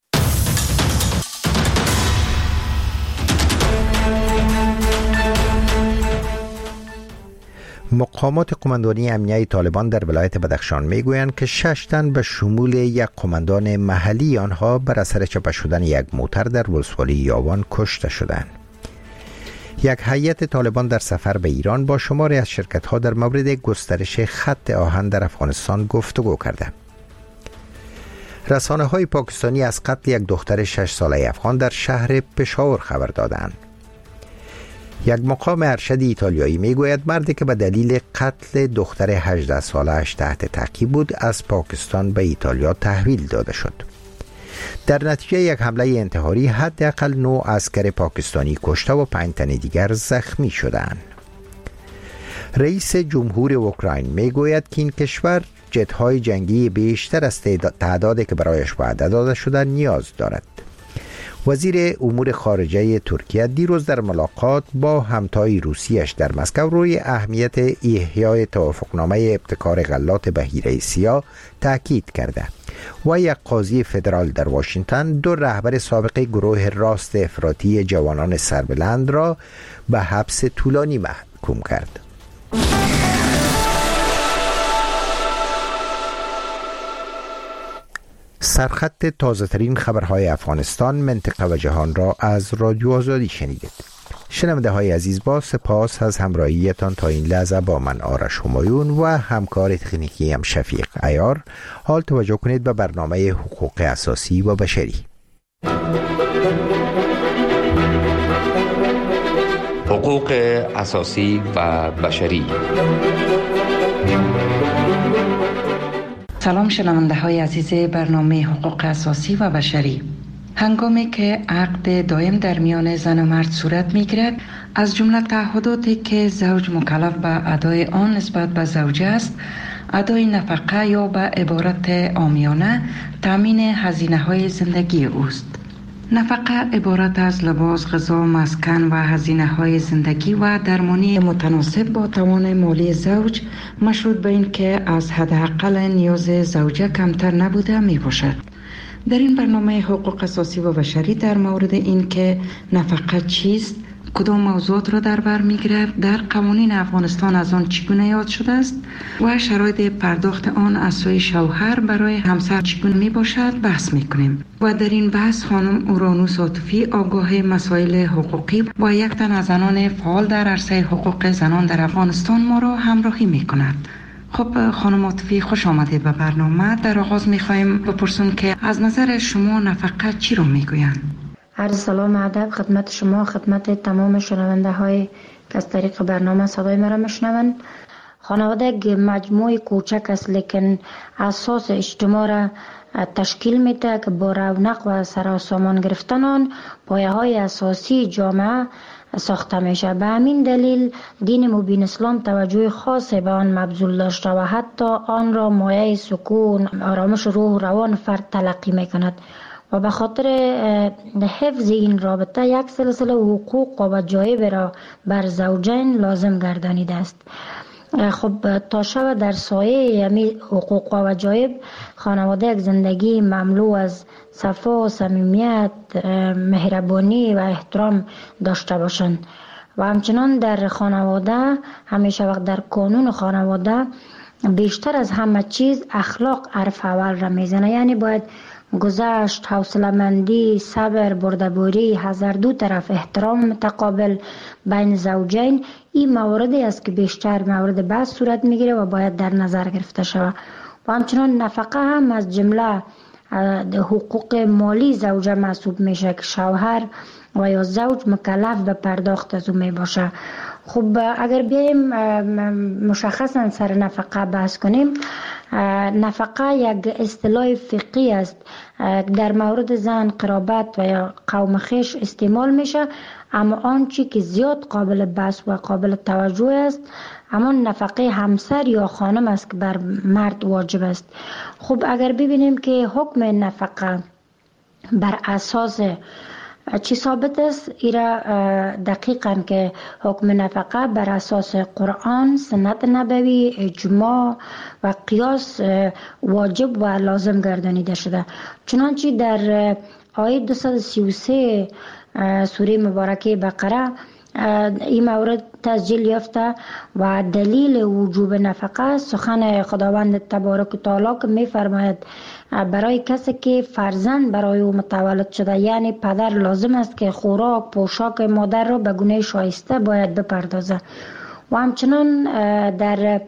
مقامات قماندانی امنیه طالبان در ولایت بدخشان میگویند که 6 تن به شمول یک قماندان محلی آنها بر اثر چپه شدن یک موتر در ولسوالی یاوان کشته شدند. یک هیئت طالبان در سفر به ایران با شماری از شرکت‌ها در مورد گسترش خط آهن در افغانستان گفتگو کرده. رسانه‌های پاکستانی از قتل یک دختر 6 ساله افغان در شهر پشاور خبر دادند. یک مقام ارشد ایتالیایی میگوید مردی که به دلیل قتل دختر 18 ساله‌اش تحت تعقیب بود از پاکستان به ایتالیا تحویل داده شد. در نتیجه یک حمله انتحاری حداقل 9 عسکر پاکستانی کشته و 5 تن دیگر زخمی شدند. رئیس جمهور اوکراین میگوید که این کشور جت‌های جنگی بیشتر از تعدادی که برایش وعده داده شده نیاز دارد. وزیر امور خارجه ترکیه دیروز در ملاقات با همتای روسیش در مسکو روی اهمیت احیای توافقنامه ابتکار غلات بحیره سیاه تاکید کرده و یک قاضی فدرال در واشنگتن 2 رهبر سابق گروه راست افراطی جوانان سربلند را به حبس طولانی محکوم کرد. سرخط تازه ترین خبرهای افغانستان، منطقه و جهان را از رادیو آزادی شنیدید. شنونده های عزیز، با سپاس از همراهیتان تا این لحظه با من آرش همایون و همکار تکنیکی هم شفیق عیار. حال توجه کنید به برنامه حقوق اساسی و بشری. حقوق اساسی و بشری. سلام شنونده های عزیز برنامه حقوق اساسی و بشری. هنگامی که عقد دائم در میان زن و مرد صورت می گیرد، از جمله تعهداتی که زوج مکلف به ادای آن نسبت به زوجه است، ادای نفقه یا به عبارت عامیانه تامین هزینه های زندگی اوست. نفقه عبارت از لباس، غذا، مسکن و هزینه های زندگی و درمانی متناسب با توان مالی زوج، مشروط به این که از حداقل نیاز زوجه کمتر نبوده می باشد. در این برنامه حقوق اساسی و بشری در مورد این که نفقه چیست، کدام موضوعات را در بر می‌گیرد، در قوانین افغانستان از آن چگونه یاد شده است و شرایط پرداخت آن از سوی شوهر برای همسر چگونه میباشد بحث میکنیم. و در این بحث خانم اورانوس عاطفی، آگاه مسائل حقوقی و یک تن از زنان فعال در عرصه حقوق زنان در افغانستان ما را همراهی میکند. خب خانم عاطفی، خوش آمدید به برنامه. در آغاز میخوایم بپرسیم که از نظر شما نفقه چی رو میگویند؟ عرض سلام ادب خدمت شما، خدمت تمام شنونده های که از طریق برنامه صدای مرا میشنوند. خانواده یک مجموعه کوچک است لیکن اساس اجتماع را تشکیل میده که با رونق و سراسامان گرفتن آن پایه های اساسی جامعه ساخته میشه. به همین دلیل دین مبین اسلام توجه خاص به آن مبذول داشته و حتی آن را مایه سکون، آرامش روح و روان فرد تلقی میکند و به خاطر حفظ این رابطه یک سلسله حقوق و وجایب را بر زوجین لازم گردانیده است. خب تا شب در سایه یمی حقوق و وجایب خانواده یک زندگی مملو از صفا و صمیمیت، مهربانی و احترام داشته باشند و همچنان در خانواده همیشه وقت در قانون خانواده بیشتر از همه چیز اخلاق حرف اول را میزنه. یعنی باید گذشت، حوصله‌مندی، صبر، بردباری، از هر دو طرف احترام متقابل بین زوجین، این مواردی است که بیشتر مورد بحث صورت میگیره و باید در نظر گرفته شود. و همچنان نفقه هم از جمله حقوق مالی زوجه محسوب میشه که شوهر و یا زوج مکلف به پرداخت از اون می باشه. خب اگر بیایم مشخصا سر نفقه بحث کنیم، نفقه یک اصطلاح فقهی است در مورد زن، قرابت و یا قوم خویش استعمال میشه، اما آنچه که زیاد قابل بحث و قابل توجه است همان نفقه همسر یا خانم است که بر مرد واجب است. خب اگر ببینیم که حکم نفقه بر اساس چی ثابت است، ایرا دقیقاً که حکم نفقه بر اساس قرآن، سنت نبوی، اجماع و قیاس واجب و لازم گردانیده شده. چنانچه در آیه 233 سوره مبارکه بقره این مورد تسجیل یافته و دلیل وجوب نفقه سخن خداوند تبارک و تعالی که می فرماید برای کسی که فرزند برای او متولد شده، یعنی پدر لازم است که خوراک پوشاک مادر را به گونه شایسته باید بپردازه. و همچنان در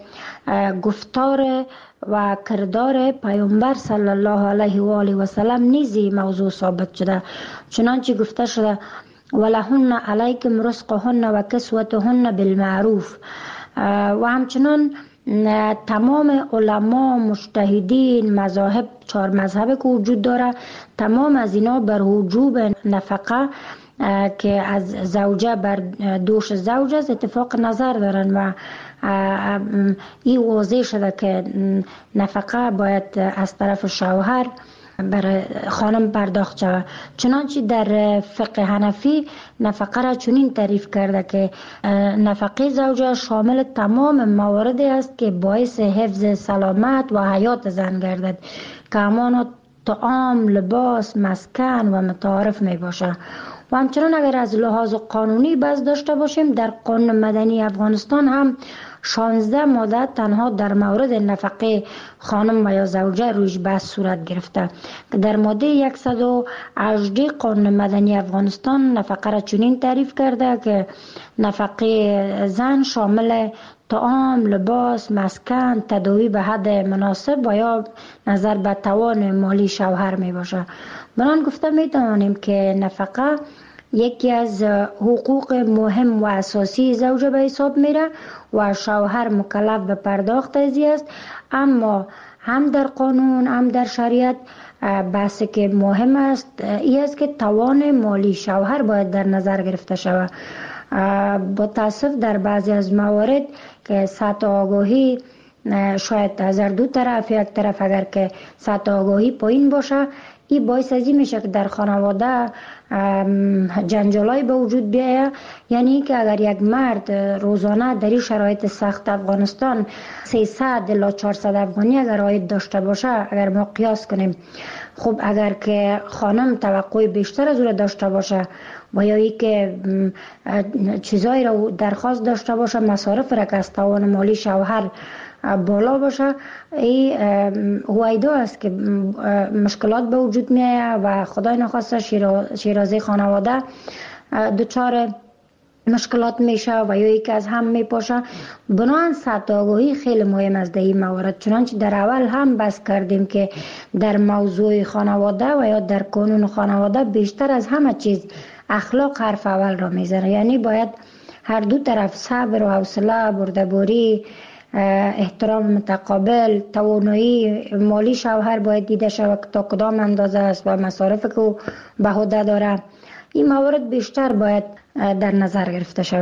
گفتار و کردار پیامبر صلی الله علیه و آله و سلم نیزی موضوع ثابت شده. چنانچه گفته شده ولهن علیکم رزقهن و کسوتهن بالمعروف. و همچنان تمام علما، مجتهدین، مذاهب، 4 مذهب که وجود داره، تمام از اینا بر وجوب نفقه که از زوجه بر دوش زوج است اتفاق نظر دارن و این واضح شده که نفقه باید از طرف شوهر برای خانم پرداخت شود. چنانچه در فقه حنفی نفقه را چنین تعریف کرده که نفقه زوجه شامل تمام مواردی است که باعث حفظ سلامت و حیات زن گردد که همانا طعام، لباس، مسکن و متعارف می باشه. و همچنان اگر از لحاظ قانونی بحث داشته باشیم، در قانون مدنی افغانستان هم 16 ماده تنها در مورد نفقه خانم و یا زوجه رویش بحث صورت گرفته که در ماده 118 قانون مدنی افغانستان نفقه را چنین تعریف کرده که نفقه زن شامل طعام، لباس، مسکن، تداوی به حد مناسب و یا نظر به توان مالی شوهر می باشه. بران گفته می توانیم که نفقه یکی از حقوق مهم و اساسی زوجه به حساب میره و شوهر مکلف به پرداخت ازی است، اما هم در قانون هم در شریعت بحثی که مهم است این است که توان مالی شوهر باید در نظر گرفته شود. با تاسف در بعضی از موارد که سطح آگاهی شاید از دو طرف، یک طرف اگر که سطح آگاهی پایین باشه، این باعث از این میشه که در خانواده جنجالای به وجود بیاید. یعنی که اگر یک مرد روزانه در این شرایط سخت افغانستان 300 الی 400 افغانی اگر عاید داشته باشه، اگر ما قیاس کنیم، خب اگر که خانم توقع بیشتر از او داشته باشه و یا ای که چیزایی را درخواست داشته باشه، مصارف را که از توان مالی شوهر بالا باشه، این هویدا است که مشکلات به وجود میاد و خدای نخواسته شیرازه خانواده دچار مشکلات میشه و یا یکی از هم میپاشه. بنابراین سطح آگاهی خیلی مهم است در این موارد. چنانچه در اول هم بحث کردیم که در موضوع خانواده و یا در قانون خانواده بیشتر از همه چیز اخلاق حرف اول را میزنه. یعنی باید هر دو طرف صبر و حوصله، بردباری، احترام متقابل، توانایی مالی شوهر باید دیده شود تا کدام اندازه است و مصارف که او به عهده داره. این موارد بیشتر باید در نظر گرفته شود.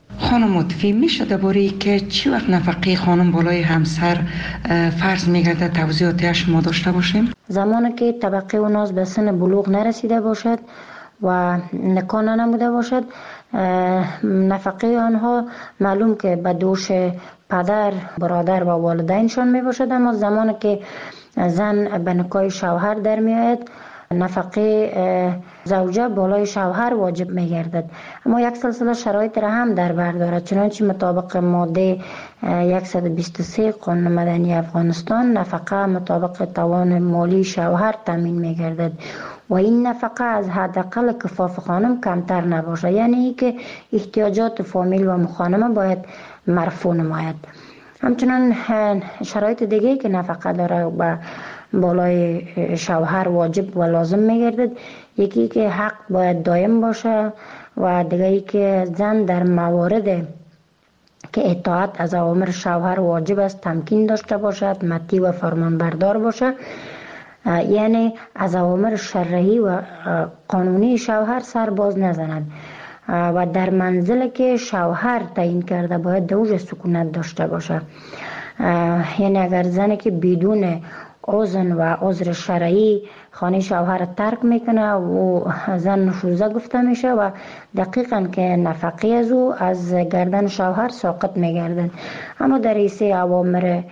خانم مطفی میشه درباره که چی وقت نفقه خانم بالای همسر فرض میگرده توضیحاتی شما داشته باشیم؟ زمانی که طبقه و ناز به سن بلوغ نرسیده باشد و نکاح نموده باشد، نفقه آنها معلوم که به دوش پدر، برادر و والدینشان می باشد، اما زمانی که زن به نکاح شوهر در می آید نفقه زوجه بالای شوهر واجب می گردد. اما یک سلسله شرایط را هم در بر دارد، چنانچه مطابق ماده 123 قانون مدنی افغانستان نفقه مطابق توان مالی شوهر تامین می گردد و این نفقه از حداقل کفاف خانم کمتر نباشه، یعنی که احتیاجات فامیل و مخانمه باید مرفوع نماید. همچنان شرایط دیگه که نفقه داره و بالای شوهر واجب و لازم میگردد، یکی که حق باید دائم باشه و دیگه که زن در موارد که اطاعت از اوامر شوهر واجب است تمکین داشته باشد، مطیع و فرمانبردار باشه، یعنی از اوامر شرعی و قانونی شوهر سر باز نزند و در منزل که شوهر تعیین کرده باید دوج سکونت داشته باشه. یعنی اگر زنی که بدون اذن و عذر شرعی خانه شوهر ترک میکنه و زن نشوزه گفته میشه و دقیقاً که نفقه از او از گردن شوهر ساقط میگردن. اما در حیث اوامر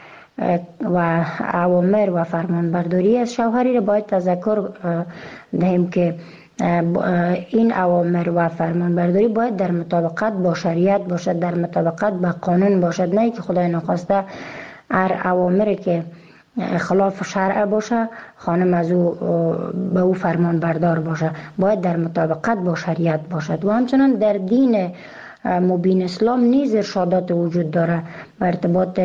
و فرمانبرداری از شوهری را باید تذکر دهیم که این اوامر و فرمانبرداری باید در مطابقت با شریعت باشد، در مطابقت با قانون باشد، نه که خدای نخواسته هر اوامری که خلاف شرع باشه خانم از او به او فرمان بردار باشه، باید در مطابقت با شریعت باشد. و همچنان در دین مبین اسلام نیز ارشادات وجود داره به ارتباط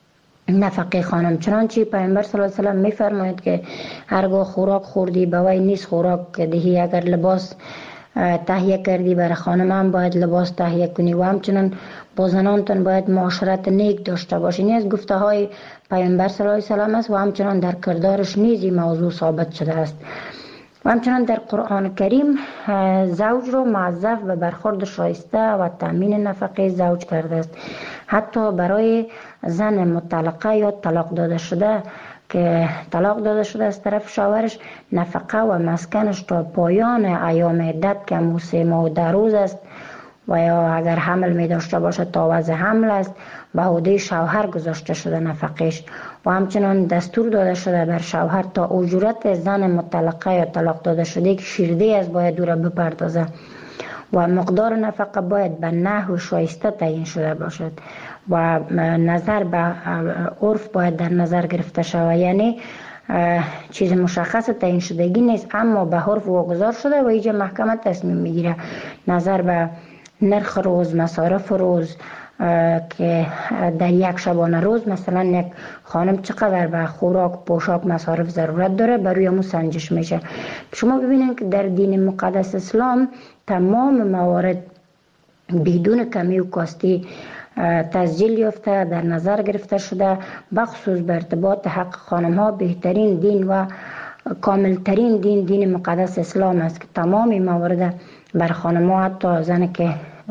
نفقه خانم، چنانچه پیامبر صلی الله علیه و سلم میفرماید که هرگاه خوراک خوردی به وی نیست خوراک دهی، اگر لباس تهیه کردی برای خانم هم باید لباس تهیه کنی و همچنان با زنانتان باید معاشرت نیک داشته باشی. این از گفته های پیامبر صلی الله علیه و سلم است و همچنان در کردارش نیز این موضوع ثابت شده است. و همچنان در قرآن کریم زوج را موظف به برخورد شایسته و تامین نفقه زوج کرده است. حتی برای زن مطلقه یا طلاق داده شده که طلاق داده شده از طرف شوهرش، نفقه و مسکنش تا پایان ایام عدت که 3 ماه و 10 روز است و یا اگر حمل می داشته باشه تا وضع حمل است به عهده شوهر گذاشته شده نفقش. و همچنان دستور داده شده بر شوهر تا اجورت زن مطلقه یا طلاق داده شده که شیرده از باید او را بپردازه و مقدار نفقه باید به نحو شایسته تعیین شده باشد و نظر به عرف باید در نظر گرفته شود، یعنی چیز مشخص تعیین شدگی نیست اما به عرف واگذار شده و اینجا محکمه تصمیم میگیره نظر به نرخ روز، مصارف روز که در یک شبانه روز مثلا یک خانم چقدر به خوراک، پوشاک، مصارف ضرورت داره بر روی همون سنجش میشه. شما ببینید که در دین مقدس اسلام تمام موارد بدون کمی و کاستی تسجیل یافته در نظر گرفته شده، بخصوص به ارتباط حق خانم ها بهترین دین و کاملترین دین مقدس اسلام است که تمام موارد بر خانم ها، حتی زن که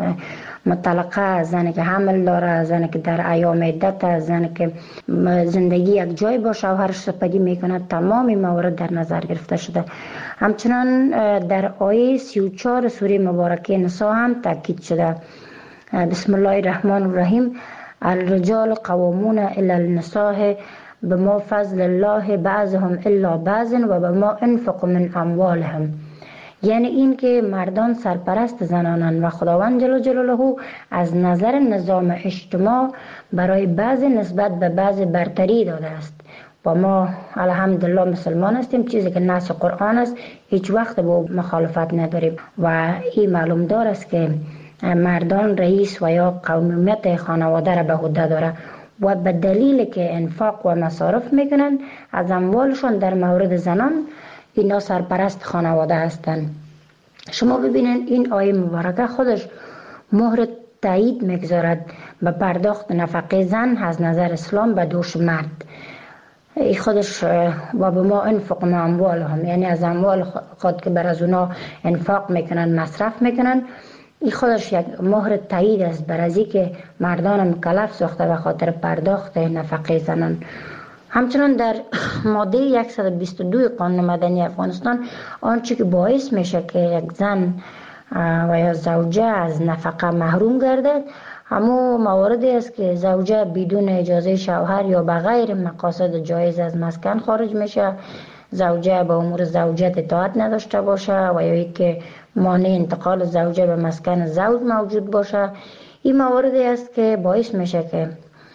مطلقه، زن که حمل داره، زن که در ایام عدت، زن که زندگی یک جای با شوهرش سپری میکنه، تمام موارد در نظر گرفته شده. همچنان در آیه 34 سوره مبارکه نساء هم تاکید شده. بسم الله الرحمن الرحیم: الرجال قوامون الی النساء بما فضل الله بعضهم الا بعض و بما انفقوا من اموالهم. یعنی این که مردان سرپرست زنانند و خداوند جل جلاله از نظر نظام اجتماع برای بعض نسبت به بعض برتری داده است و ما الحمدلله مسلمان هستیم، چیزی که نص قرآن است هیچ وقت با مخالفت نداریم و این معلوم دار است که مردان رئیس و یا قومیت خانواده را به عهده داره و به دلیل که انفاق و مصارف میکنن از اموالشان در مورد زنان اینا سرپرست خانواده هستند. شما ببینید این آیه مبارکه خودش مهر تایید میگذارد به پرداخت نفقه زن از نظر اسلام به دوش مرد. ای خودش و به ما انفقوا من اموالهم، یعنی از اموال خود که بر از اونا انفاق میکنن، مصرف میکنن، این خودش یک مهر تایید است بر از اینکه مردان مکلف ساخته به خاطر پرداخت نفقه زنان. همچنان در ماده 122 قانون مدنی افغانستان آنچه که باعث میشه که یک زن و یا زوجه از نفقه محروم گردد همو مواردی است که زوجه بدون اجازه شوهر یا بغیر مقاصد جایز از مسکن خارج میشه، زوجه به امور زوجیت اطاعت نداشته باشه و یا اینکه مانع انتقال زوجه به مسکن زوج موجود باشه. این مواردی است که باعث میشه که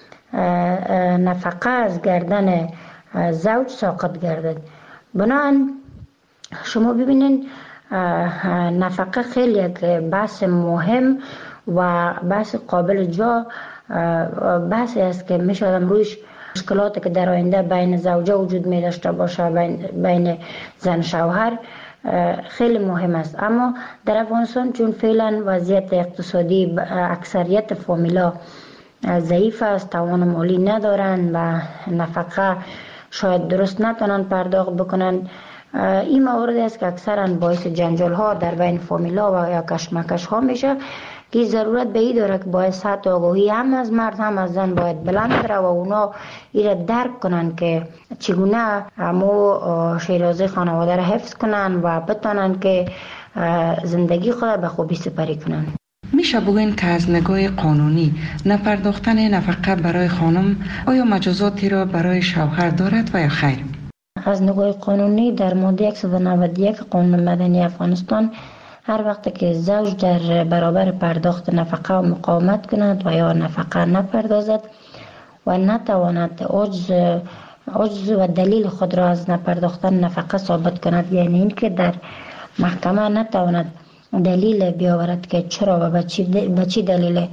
نفقه از گردن زوج ساقط گردد. بنابراین شما ببینید نفقه خیلی یک بحث مهم و بحث قابل جا بحثی است که میشه رویش مشکلاتی که در آینده بین زوجه وجود می داشته باشه بین زن شوهر خیلی مهم است. اما در افغانستان چون فعلا وضعیت اقتصادی اکثریت فامیلا ضعیف است، توان مالی ندارن و نفقه شاید درست نتونن پرداخت بکنن، این موارد است که اکثرا باعث جنجال ها در بین فامیلا و یا کشمکش ها میشه که ضرورت به این داره که باید سطح آگاهی هم از مرد هم از زن باید بلند بره و اونا ایره درک کنن که چگونه همو شیرازه خانواده را حفظ کنن و بتونن که زندگی خود به خوبی سپری کنن. میشه بگوین که از نگاه قانونی نپرداختن نفقه برای خانم آیا مجازاتی را برای شوهر دارد و یا خیر؟ از نگاه قانونی در ماده 191 قانون مدنی افغانستان هر وقت که زوج در برابر پرداخت نفقه و مقاومت کند و یا نفقه نپردازد و نتواند عجز و دلیل خود را از نپرداختن نفقه ثابت کند، یعنی اینکه در محکمه نتواند دلیل بیاورد که چرا و به چی دلیل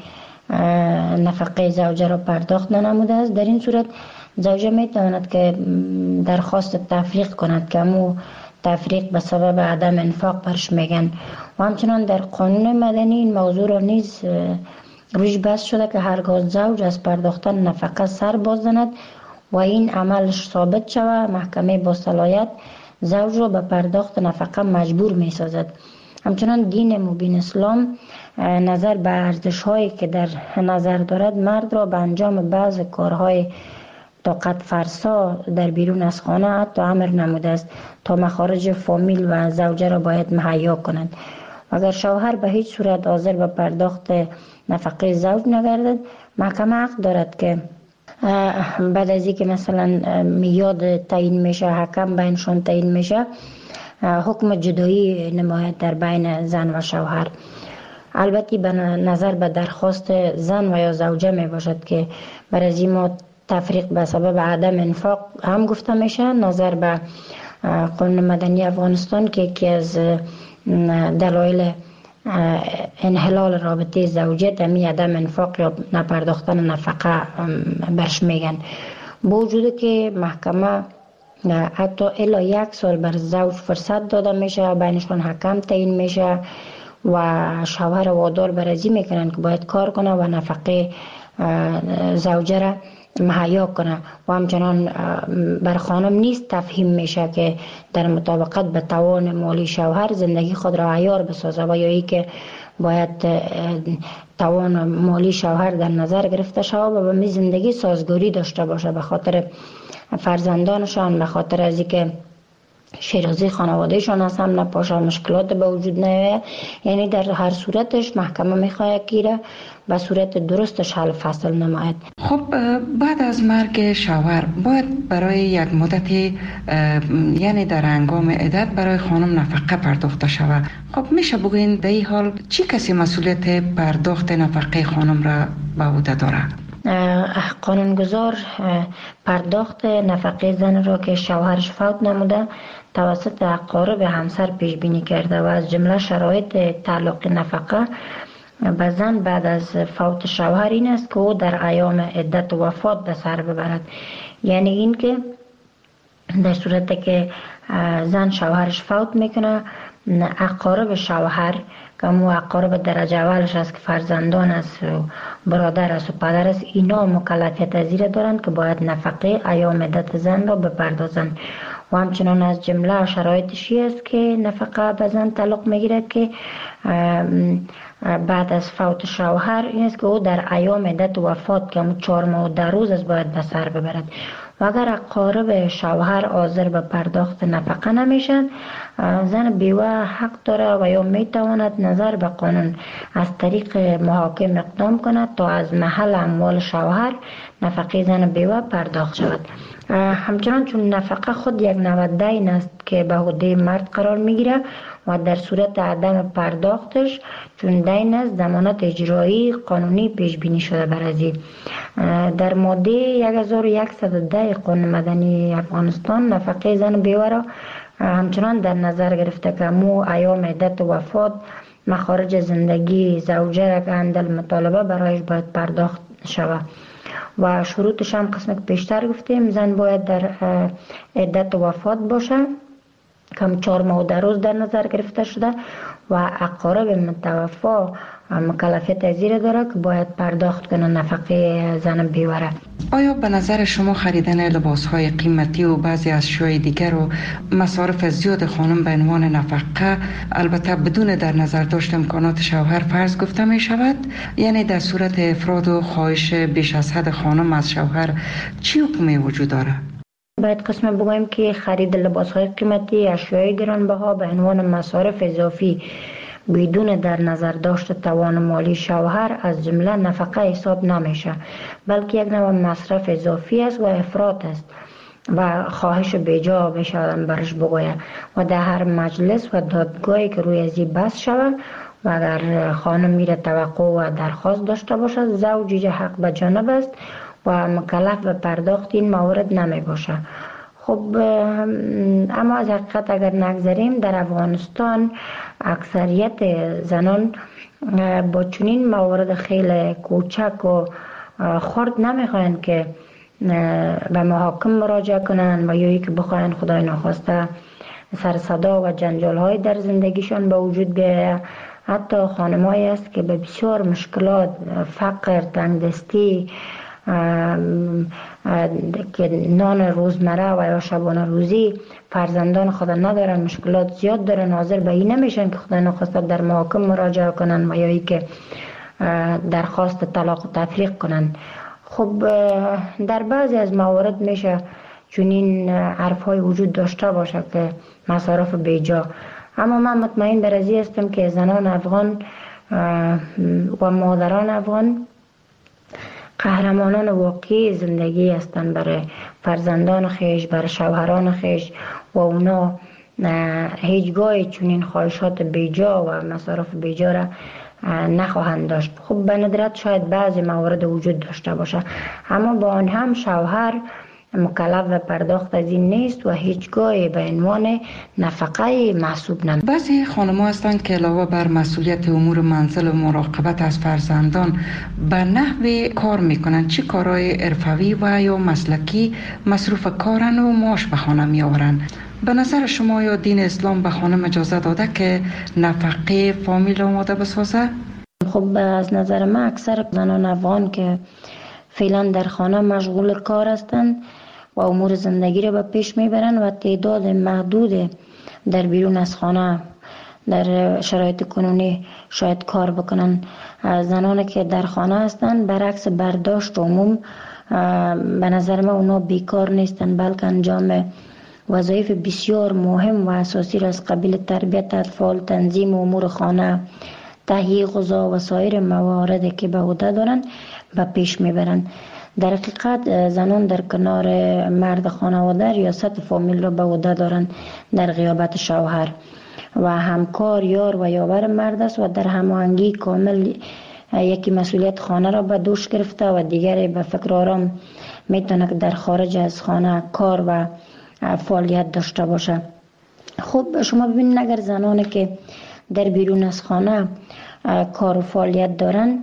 نفقه زوجه را پرداخت ننموده است، در این صورت زوجه می تواند که درخواست تفریق کند که همو تفریق به سبب عدم انفاق برش میگن. و همچنان در قانون مدنی این موضوع را نیز روش بحث شده که هرگاه زوج از پرداختن نفقه سر باز زند و این عملش ثابت شود، محکمه با صلاحیت زوج را به پرداخت نفقه مجبور می سازد. همچنان دین مبین اسلام نظر به ارزش هایی که در نظر دارد مرد را به انجام بعض کارهای طاقت فرسا در بیرون از خانه حتی امر نموده است تا مخارج فامیل و زوجه را باید مهیا کنند. اگر شوهر به هیچ صورت حاضر به پرداخت نفقه زوج نگردد، محکمه حق دارد که بعد از اینکه مثلا میاد تعیین میشه، حکم بینشان تعیین میشه، حکم جدایی نماید در بین زن و شوهر. البته به نظر به درخواست زن و یا زوجه می باشد که برای از این تفریق به سبب عدم انفاق هم گفته میشه. نظر به قانون مدنی افغانستان که یکی از دلایل انحلال رابطه زوجیت همی عدم انفاق یا نپرداختن نفقه برش میگن. با وجود که محکمه حتی الا 1 سال بر زوج فرصت داده میشه، بینشون حکم تعیین میشه و شوهر وادار برازی میکنن که باید کار کنه و نفقه زوجه را مهیا کنه و همچنان بر خانم نیست تفهیم میشه که در مطابقت به توان مالی شوهر زندگی خود را عیار بسازه و یا ای که باید توان مالی شوهر در نظر گرفته شود و به می زندگی سازگاری داشته باشه به خاطر فرزندانشان، به خاطر از اینکه شیرازی خانوادهشان از هم نپاشه، مشکلات به وجود نیاید. یعنی در هر صورتش محکمه میخواد که به صورت درستش حل فصل نماید. خب بعد از مرگ شوهر باید برای یک مدتی یعنی در هنگام عدت برای خانم نفقه پرداخته شود. خب میشه بگوین در این حال چی کسی مسئولیت پرداخت نفقه خانم را به عهده داره؟ قانونگذار پرداخت نفقه زن را که شوهرش فوت نموده توسط اقارب همسر پیش بینی کرده و از جمله شرایط تعلق نفقه به زن بعد از فوت شوهر این است که او در ایام عدت و وفات به سر ببرد. یعنی این که در صورتی که زن شوهرش فوت میکنه، اقارب شوهر که مو اقارب درجه اولش است که فرزندان است و برادر است و پدر است، اینا مکلفیت زیر دارند که باید نفقه ایام عدت زن را بپردازند و همچنان از جمله شرایطشی است که نفقه به زن تعلق میگیره که بعد از فوت شوهر این است که او در ایام عدت وفات که 4 ماه و 10 روز است باید به سر ببرد و اگر اقارب شوهر حاضر به پرداخت نفقه نمیشن زن بیوه حق داره و یا میتواند نظر به قانون از طریق محاکم اقدام کند تا از محل اموال شوهر نفقه زن بیوه پرداخت شود. همچنان چون نفقه خود یک نوع دین است که به عهده مرد قرار میگیره و در صورت عدم پرداختش چون دین است ضمانت اجرایی قانونی پیش بینی شده برازی. در ماده 1110 قانون مدنی افغانستان نفقه زن بیوه را همچنان در نظر گرفته که مو ایام عدت وفات مخارج زندگی زوجه را که اندل مطالبه برایش باید پرداخت شود و شروطش هم قسمت پیشتر گفتیم زن باید در عدت وفات باشه کم 4 ماه و 10 روز در نظر گرفته شده و اقارب متوفا مکلفیت ازیر داره که باید پرداخت کنه نفقه زن بیوه. آیا به نظر شما خریدن لباس‌های قیمتی و بعضی اشیاء دیگر و مصارف زیاد خانم به عنوان نفقه البته بدون در نظر داشت امکانات شوهر فرض گفته می شود؟ یعنی در صورت افراد و خواهش بیش از حد خانم از شوهر چی حکمی وجود داره؟ باید قسم بگویم که خرید لباس‌های قیمتی اشیاء گرانبها به عنوان مصارف اضافی بدون در نظر داشت توان مالی شوهر از جمله نفقه حساب نمیشه بلکه یک نوع مصرف اضافی است و افراط است و خواهش بیجا بشدن برش بگوید و در هر مجلس و دادگاهی که روی ازی بحث شود و اگر خانم میره توقع و درخواست داشته باشد زوج حق به جانب است و مکلف به پرداخت این موارد نمی باشه. خب اما از حقیقت اگر نگذاریم در افغانستان اکثریت زنان با چنین موارد خیلی کوچک و خرد نمیخواین که به محاکم مراجعه کنن و یا که بخواین خدای ناخواسته سر صدا و جنجال های در زندگیشان به وجود بیاید. حتی خانمایی است که به بسیار مشکلات فقر تنگدستی که نان روزمره و یا شبانه روزی فرزندان خود ندارن مشکلات زیاد دارن حاضر به این نمیشن که خدا نخواسته در محاکم مراجعه کنن و یا ای که درخواست طلاق و تفریق کنن. خب در بعضی از موارد میشه چنین حرف های وجود داشته باشه که مصارف بیجا، اما من مطمئن بر ازی هستم که زنان افغان و مادران افغان قهرمانان واقعی زندگی هستند برای فرزندان خیش، برای شوهران خیش و اونا هیچگاه چنین خواهشات بیجا و مصارف بیجا را نخواهند داشت. خب به ندرت شاید بعضی موارد وجود داشته باشه، اما با آن هم شوهر مکلف و پرداخت از این نیست و هیچگاه به عنوان نفقه محسوب نمی. بعضی خانم‌ها هستند که علاوه بر مسئولیت امور منزل و مراقبت از فرزندان به نحو کار میکنند. چه کارهای حرفه‌ای و یا مسلکی مصروف کارن و معاش به خانه میآورند؟ به نظر شما یا دین اسلام به خانم اجازه داده که نفقه فامیل آماده بسازه؟ خب از نظر من اکثر زنان افغان که فعلا در خانه مشغول کار هستند و امور زندگی را به پیش میبرند و تعداد محدود در بیرون از خانه در شرایط کنونی شاید کار بکنن. زنانی که در خانه هستند برعکس برداشت عموم به نظر من اونا بیکار نیستند، بلکه انجام وظایف بسیار مهم و اساسی را از قبیل تربیت اطفال، تنظیم امور خانه، تهیه غذا و سایر مواردی که به عهده دارند به پیش میبرند. در حقیقت زنان در کنار مرد خانواده ریاست فامیل را به عهده دارند در غیابت شوهر و همکار، یار و یاور مرد است و در هماهنگی کامل یکی مسئولیت خانه را به دوش گرفته و دیگری به فکر آرام میتونه که در خارج از خانه کار و فعالیت داشته باشه. خب شما ببینید اگر زنانی که در بیرون از خانه کار و فعالیت دارن،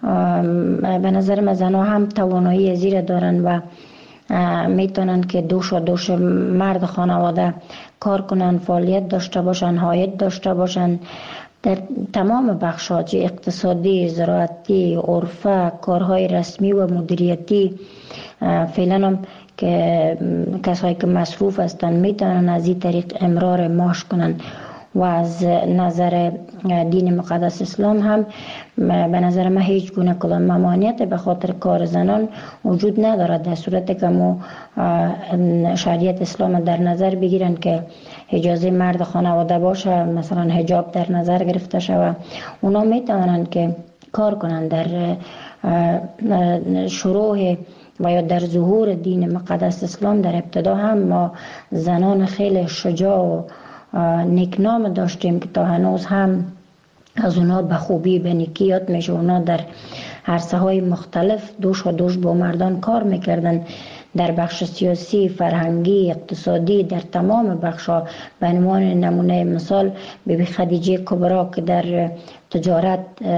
به نظر من زنها هم توانایی زیر دارن و میتونن که دوش مرد خانواده کار کنن، فعالیت داشته باشن، عاید داشته باشن در تمام بخشات اقتصادی، زراعتی، عرفه، کارهای رسمی و مدیریتی. فعلا هم که کسایی که مصروف هستند میتونن از این طریق امرار معاش کنن و از نظر دین مقدس اسلام هم به نظر من هیچ گونه کدام ممانعت به خاطر کار زنان وجود ندارد، در صورتی که ما شریعت اسلام در نظر بگیرن که اجازه مرد خانواده باشه، مثلا حجاب در نظر گرفته شود، اونا میتونن که کار کنن. در شروع و یا در ظهور دین مقدس اسلام در ابتدا هم ما زنان خیلی شجاع و نیکنام داشتیم که تا هنوز هم از اونا به خوبی به نیکی یاد میشه. اونا در عرصه های مختلف دوش و دوش با مردان کار میکردن، در بخش سیاسی، فرهنگی، اقتصادی، در تمام بخش‌ها. به عنوان نمونه مثال بیبی خدیجه کبرا که در تجارت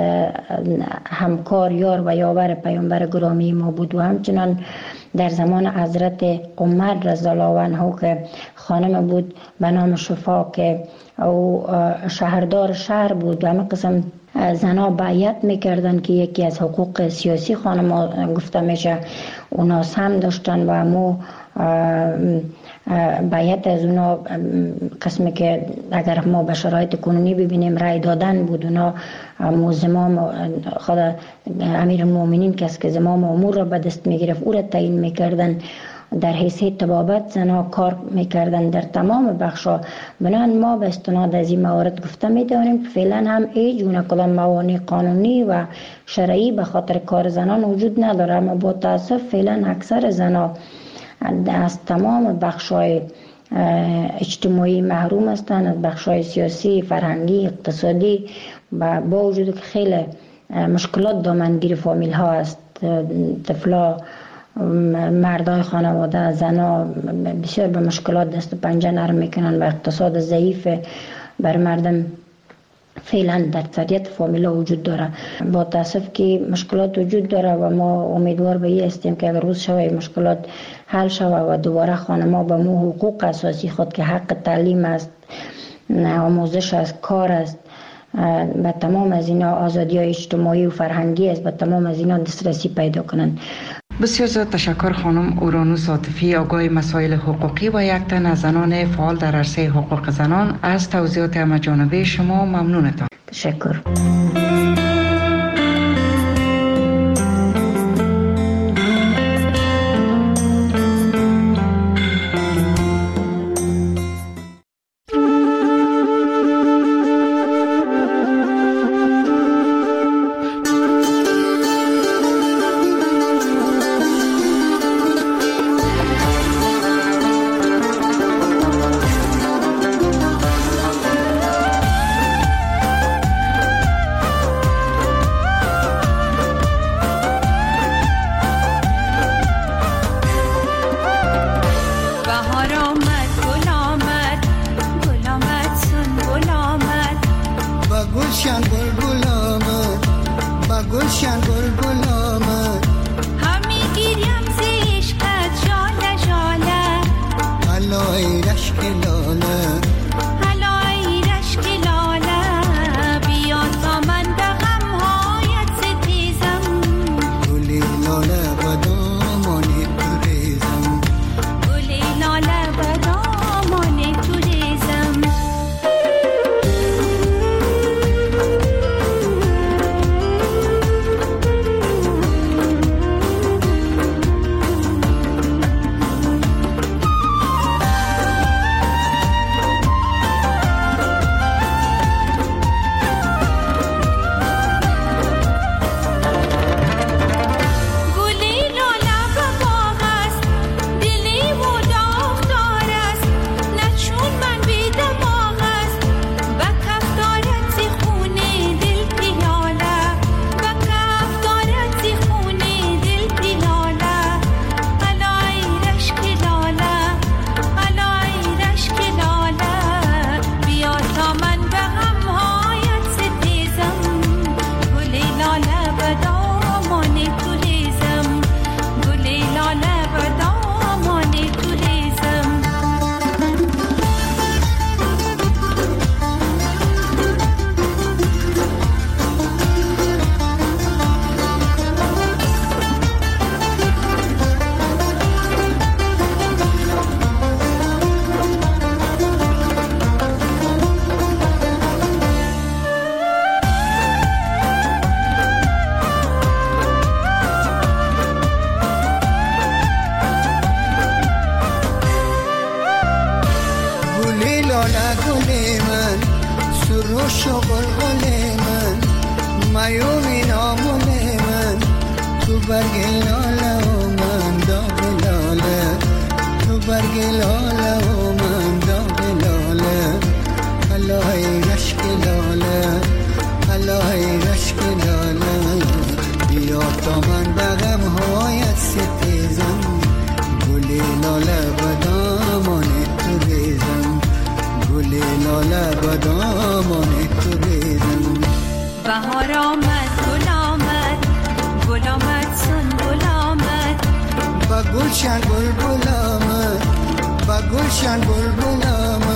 همکار یار و یاور پیامبر گرامی ما بود و همچنان در زمان حضرت عمر رضی الله عنه که خانم بود به نام شفا که او شهردار شهر بود و همه قسم زنها بیعت میکردن که یکی از حقوق سیاسی خانم گفته میشه اونا هم داشتن و همو بیعت از اونا قسمی که اگر ما به شرایط کنونی ببینیم رای دادن بود. اونا زمام خود امیر المؤمنین کس که زمام امور را به دست میگرفت او را تعیین میکردن، در حیثیت طبابت زنها کار میکردن در تمام بخشا. بنابراین ما به استناد از این موارد گفته میدانیم که فعلا هم هیچ گونه کدام موانع قانونی و شرعی به خاطر کار زنان وجود نداره، اما با تاسف فعلا اکثر زنها از تمام بخشای اجتماعی محروم هستند، از بخشای سیاسی، فرهنگی، اقتصادی، و با وجود که خیلی مشکلات دامنگیر فامیل ها است، طفلا، مردای خانواده، زنا بسیار به مشکلات دست و پنجه نرم میکنن و اقتصاد ضعیف بر مردم فعلا در اکثریت فامیلا وجود داره. با تاسف که مشکلات وجود داره و ما امیدوار به این هستیم که اگر روز شوه مشکلات حل شوه و دوباره خانما به مو حقوق اساسی خود که حق تعلیم است، آموزش است، کار است، به تمام از اینا آزادی های اجتماعی و فرهنگی است، به تمام از اینا دسترسی پیدا کنند. بسیار زیاد تشکر خانم اورانوس عاطفی، آگاه مسائل حقوقی و یک تن از زنان فعال در عرصه حقوق زنان. از توضیحات همه‌جانبه شما ممنونتم. تشکر. و قلقل من میومی نامون من تو برگ لاله و من داغ لاله تو برگ لاله و من داغ لاله الهی رشک لاله الهی رشک لاله بیا تا من بغم هایت ستیزم گلی لاله بدامان تو ریزم گلی لاله بدامان تو ریزم بهار آمد گل آمد گل آمد سنبل آمد با گلشن بلبل آمد با گلشن بلبل آمد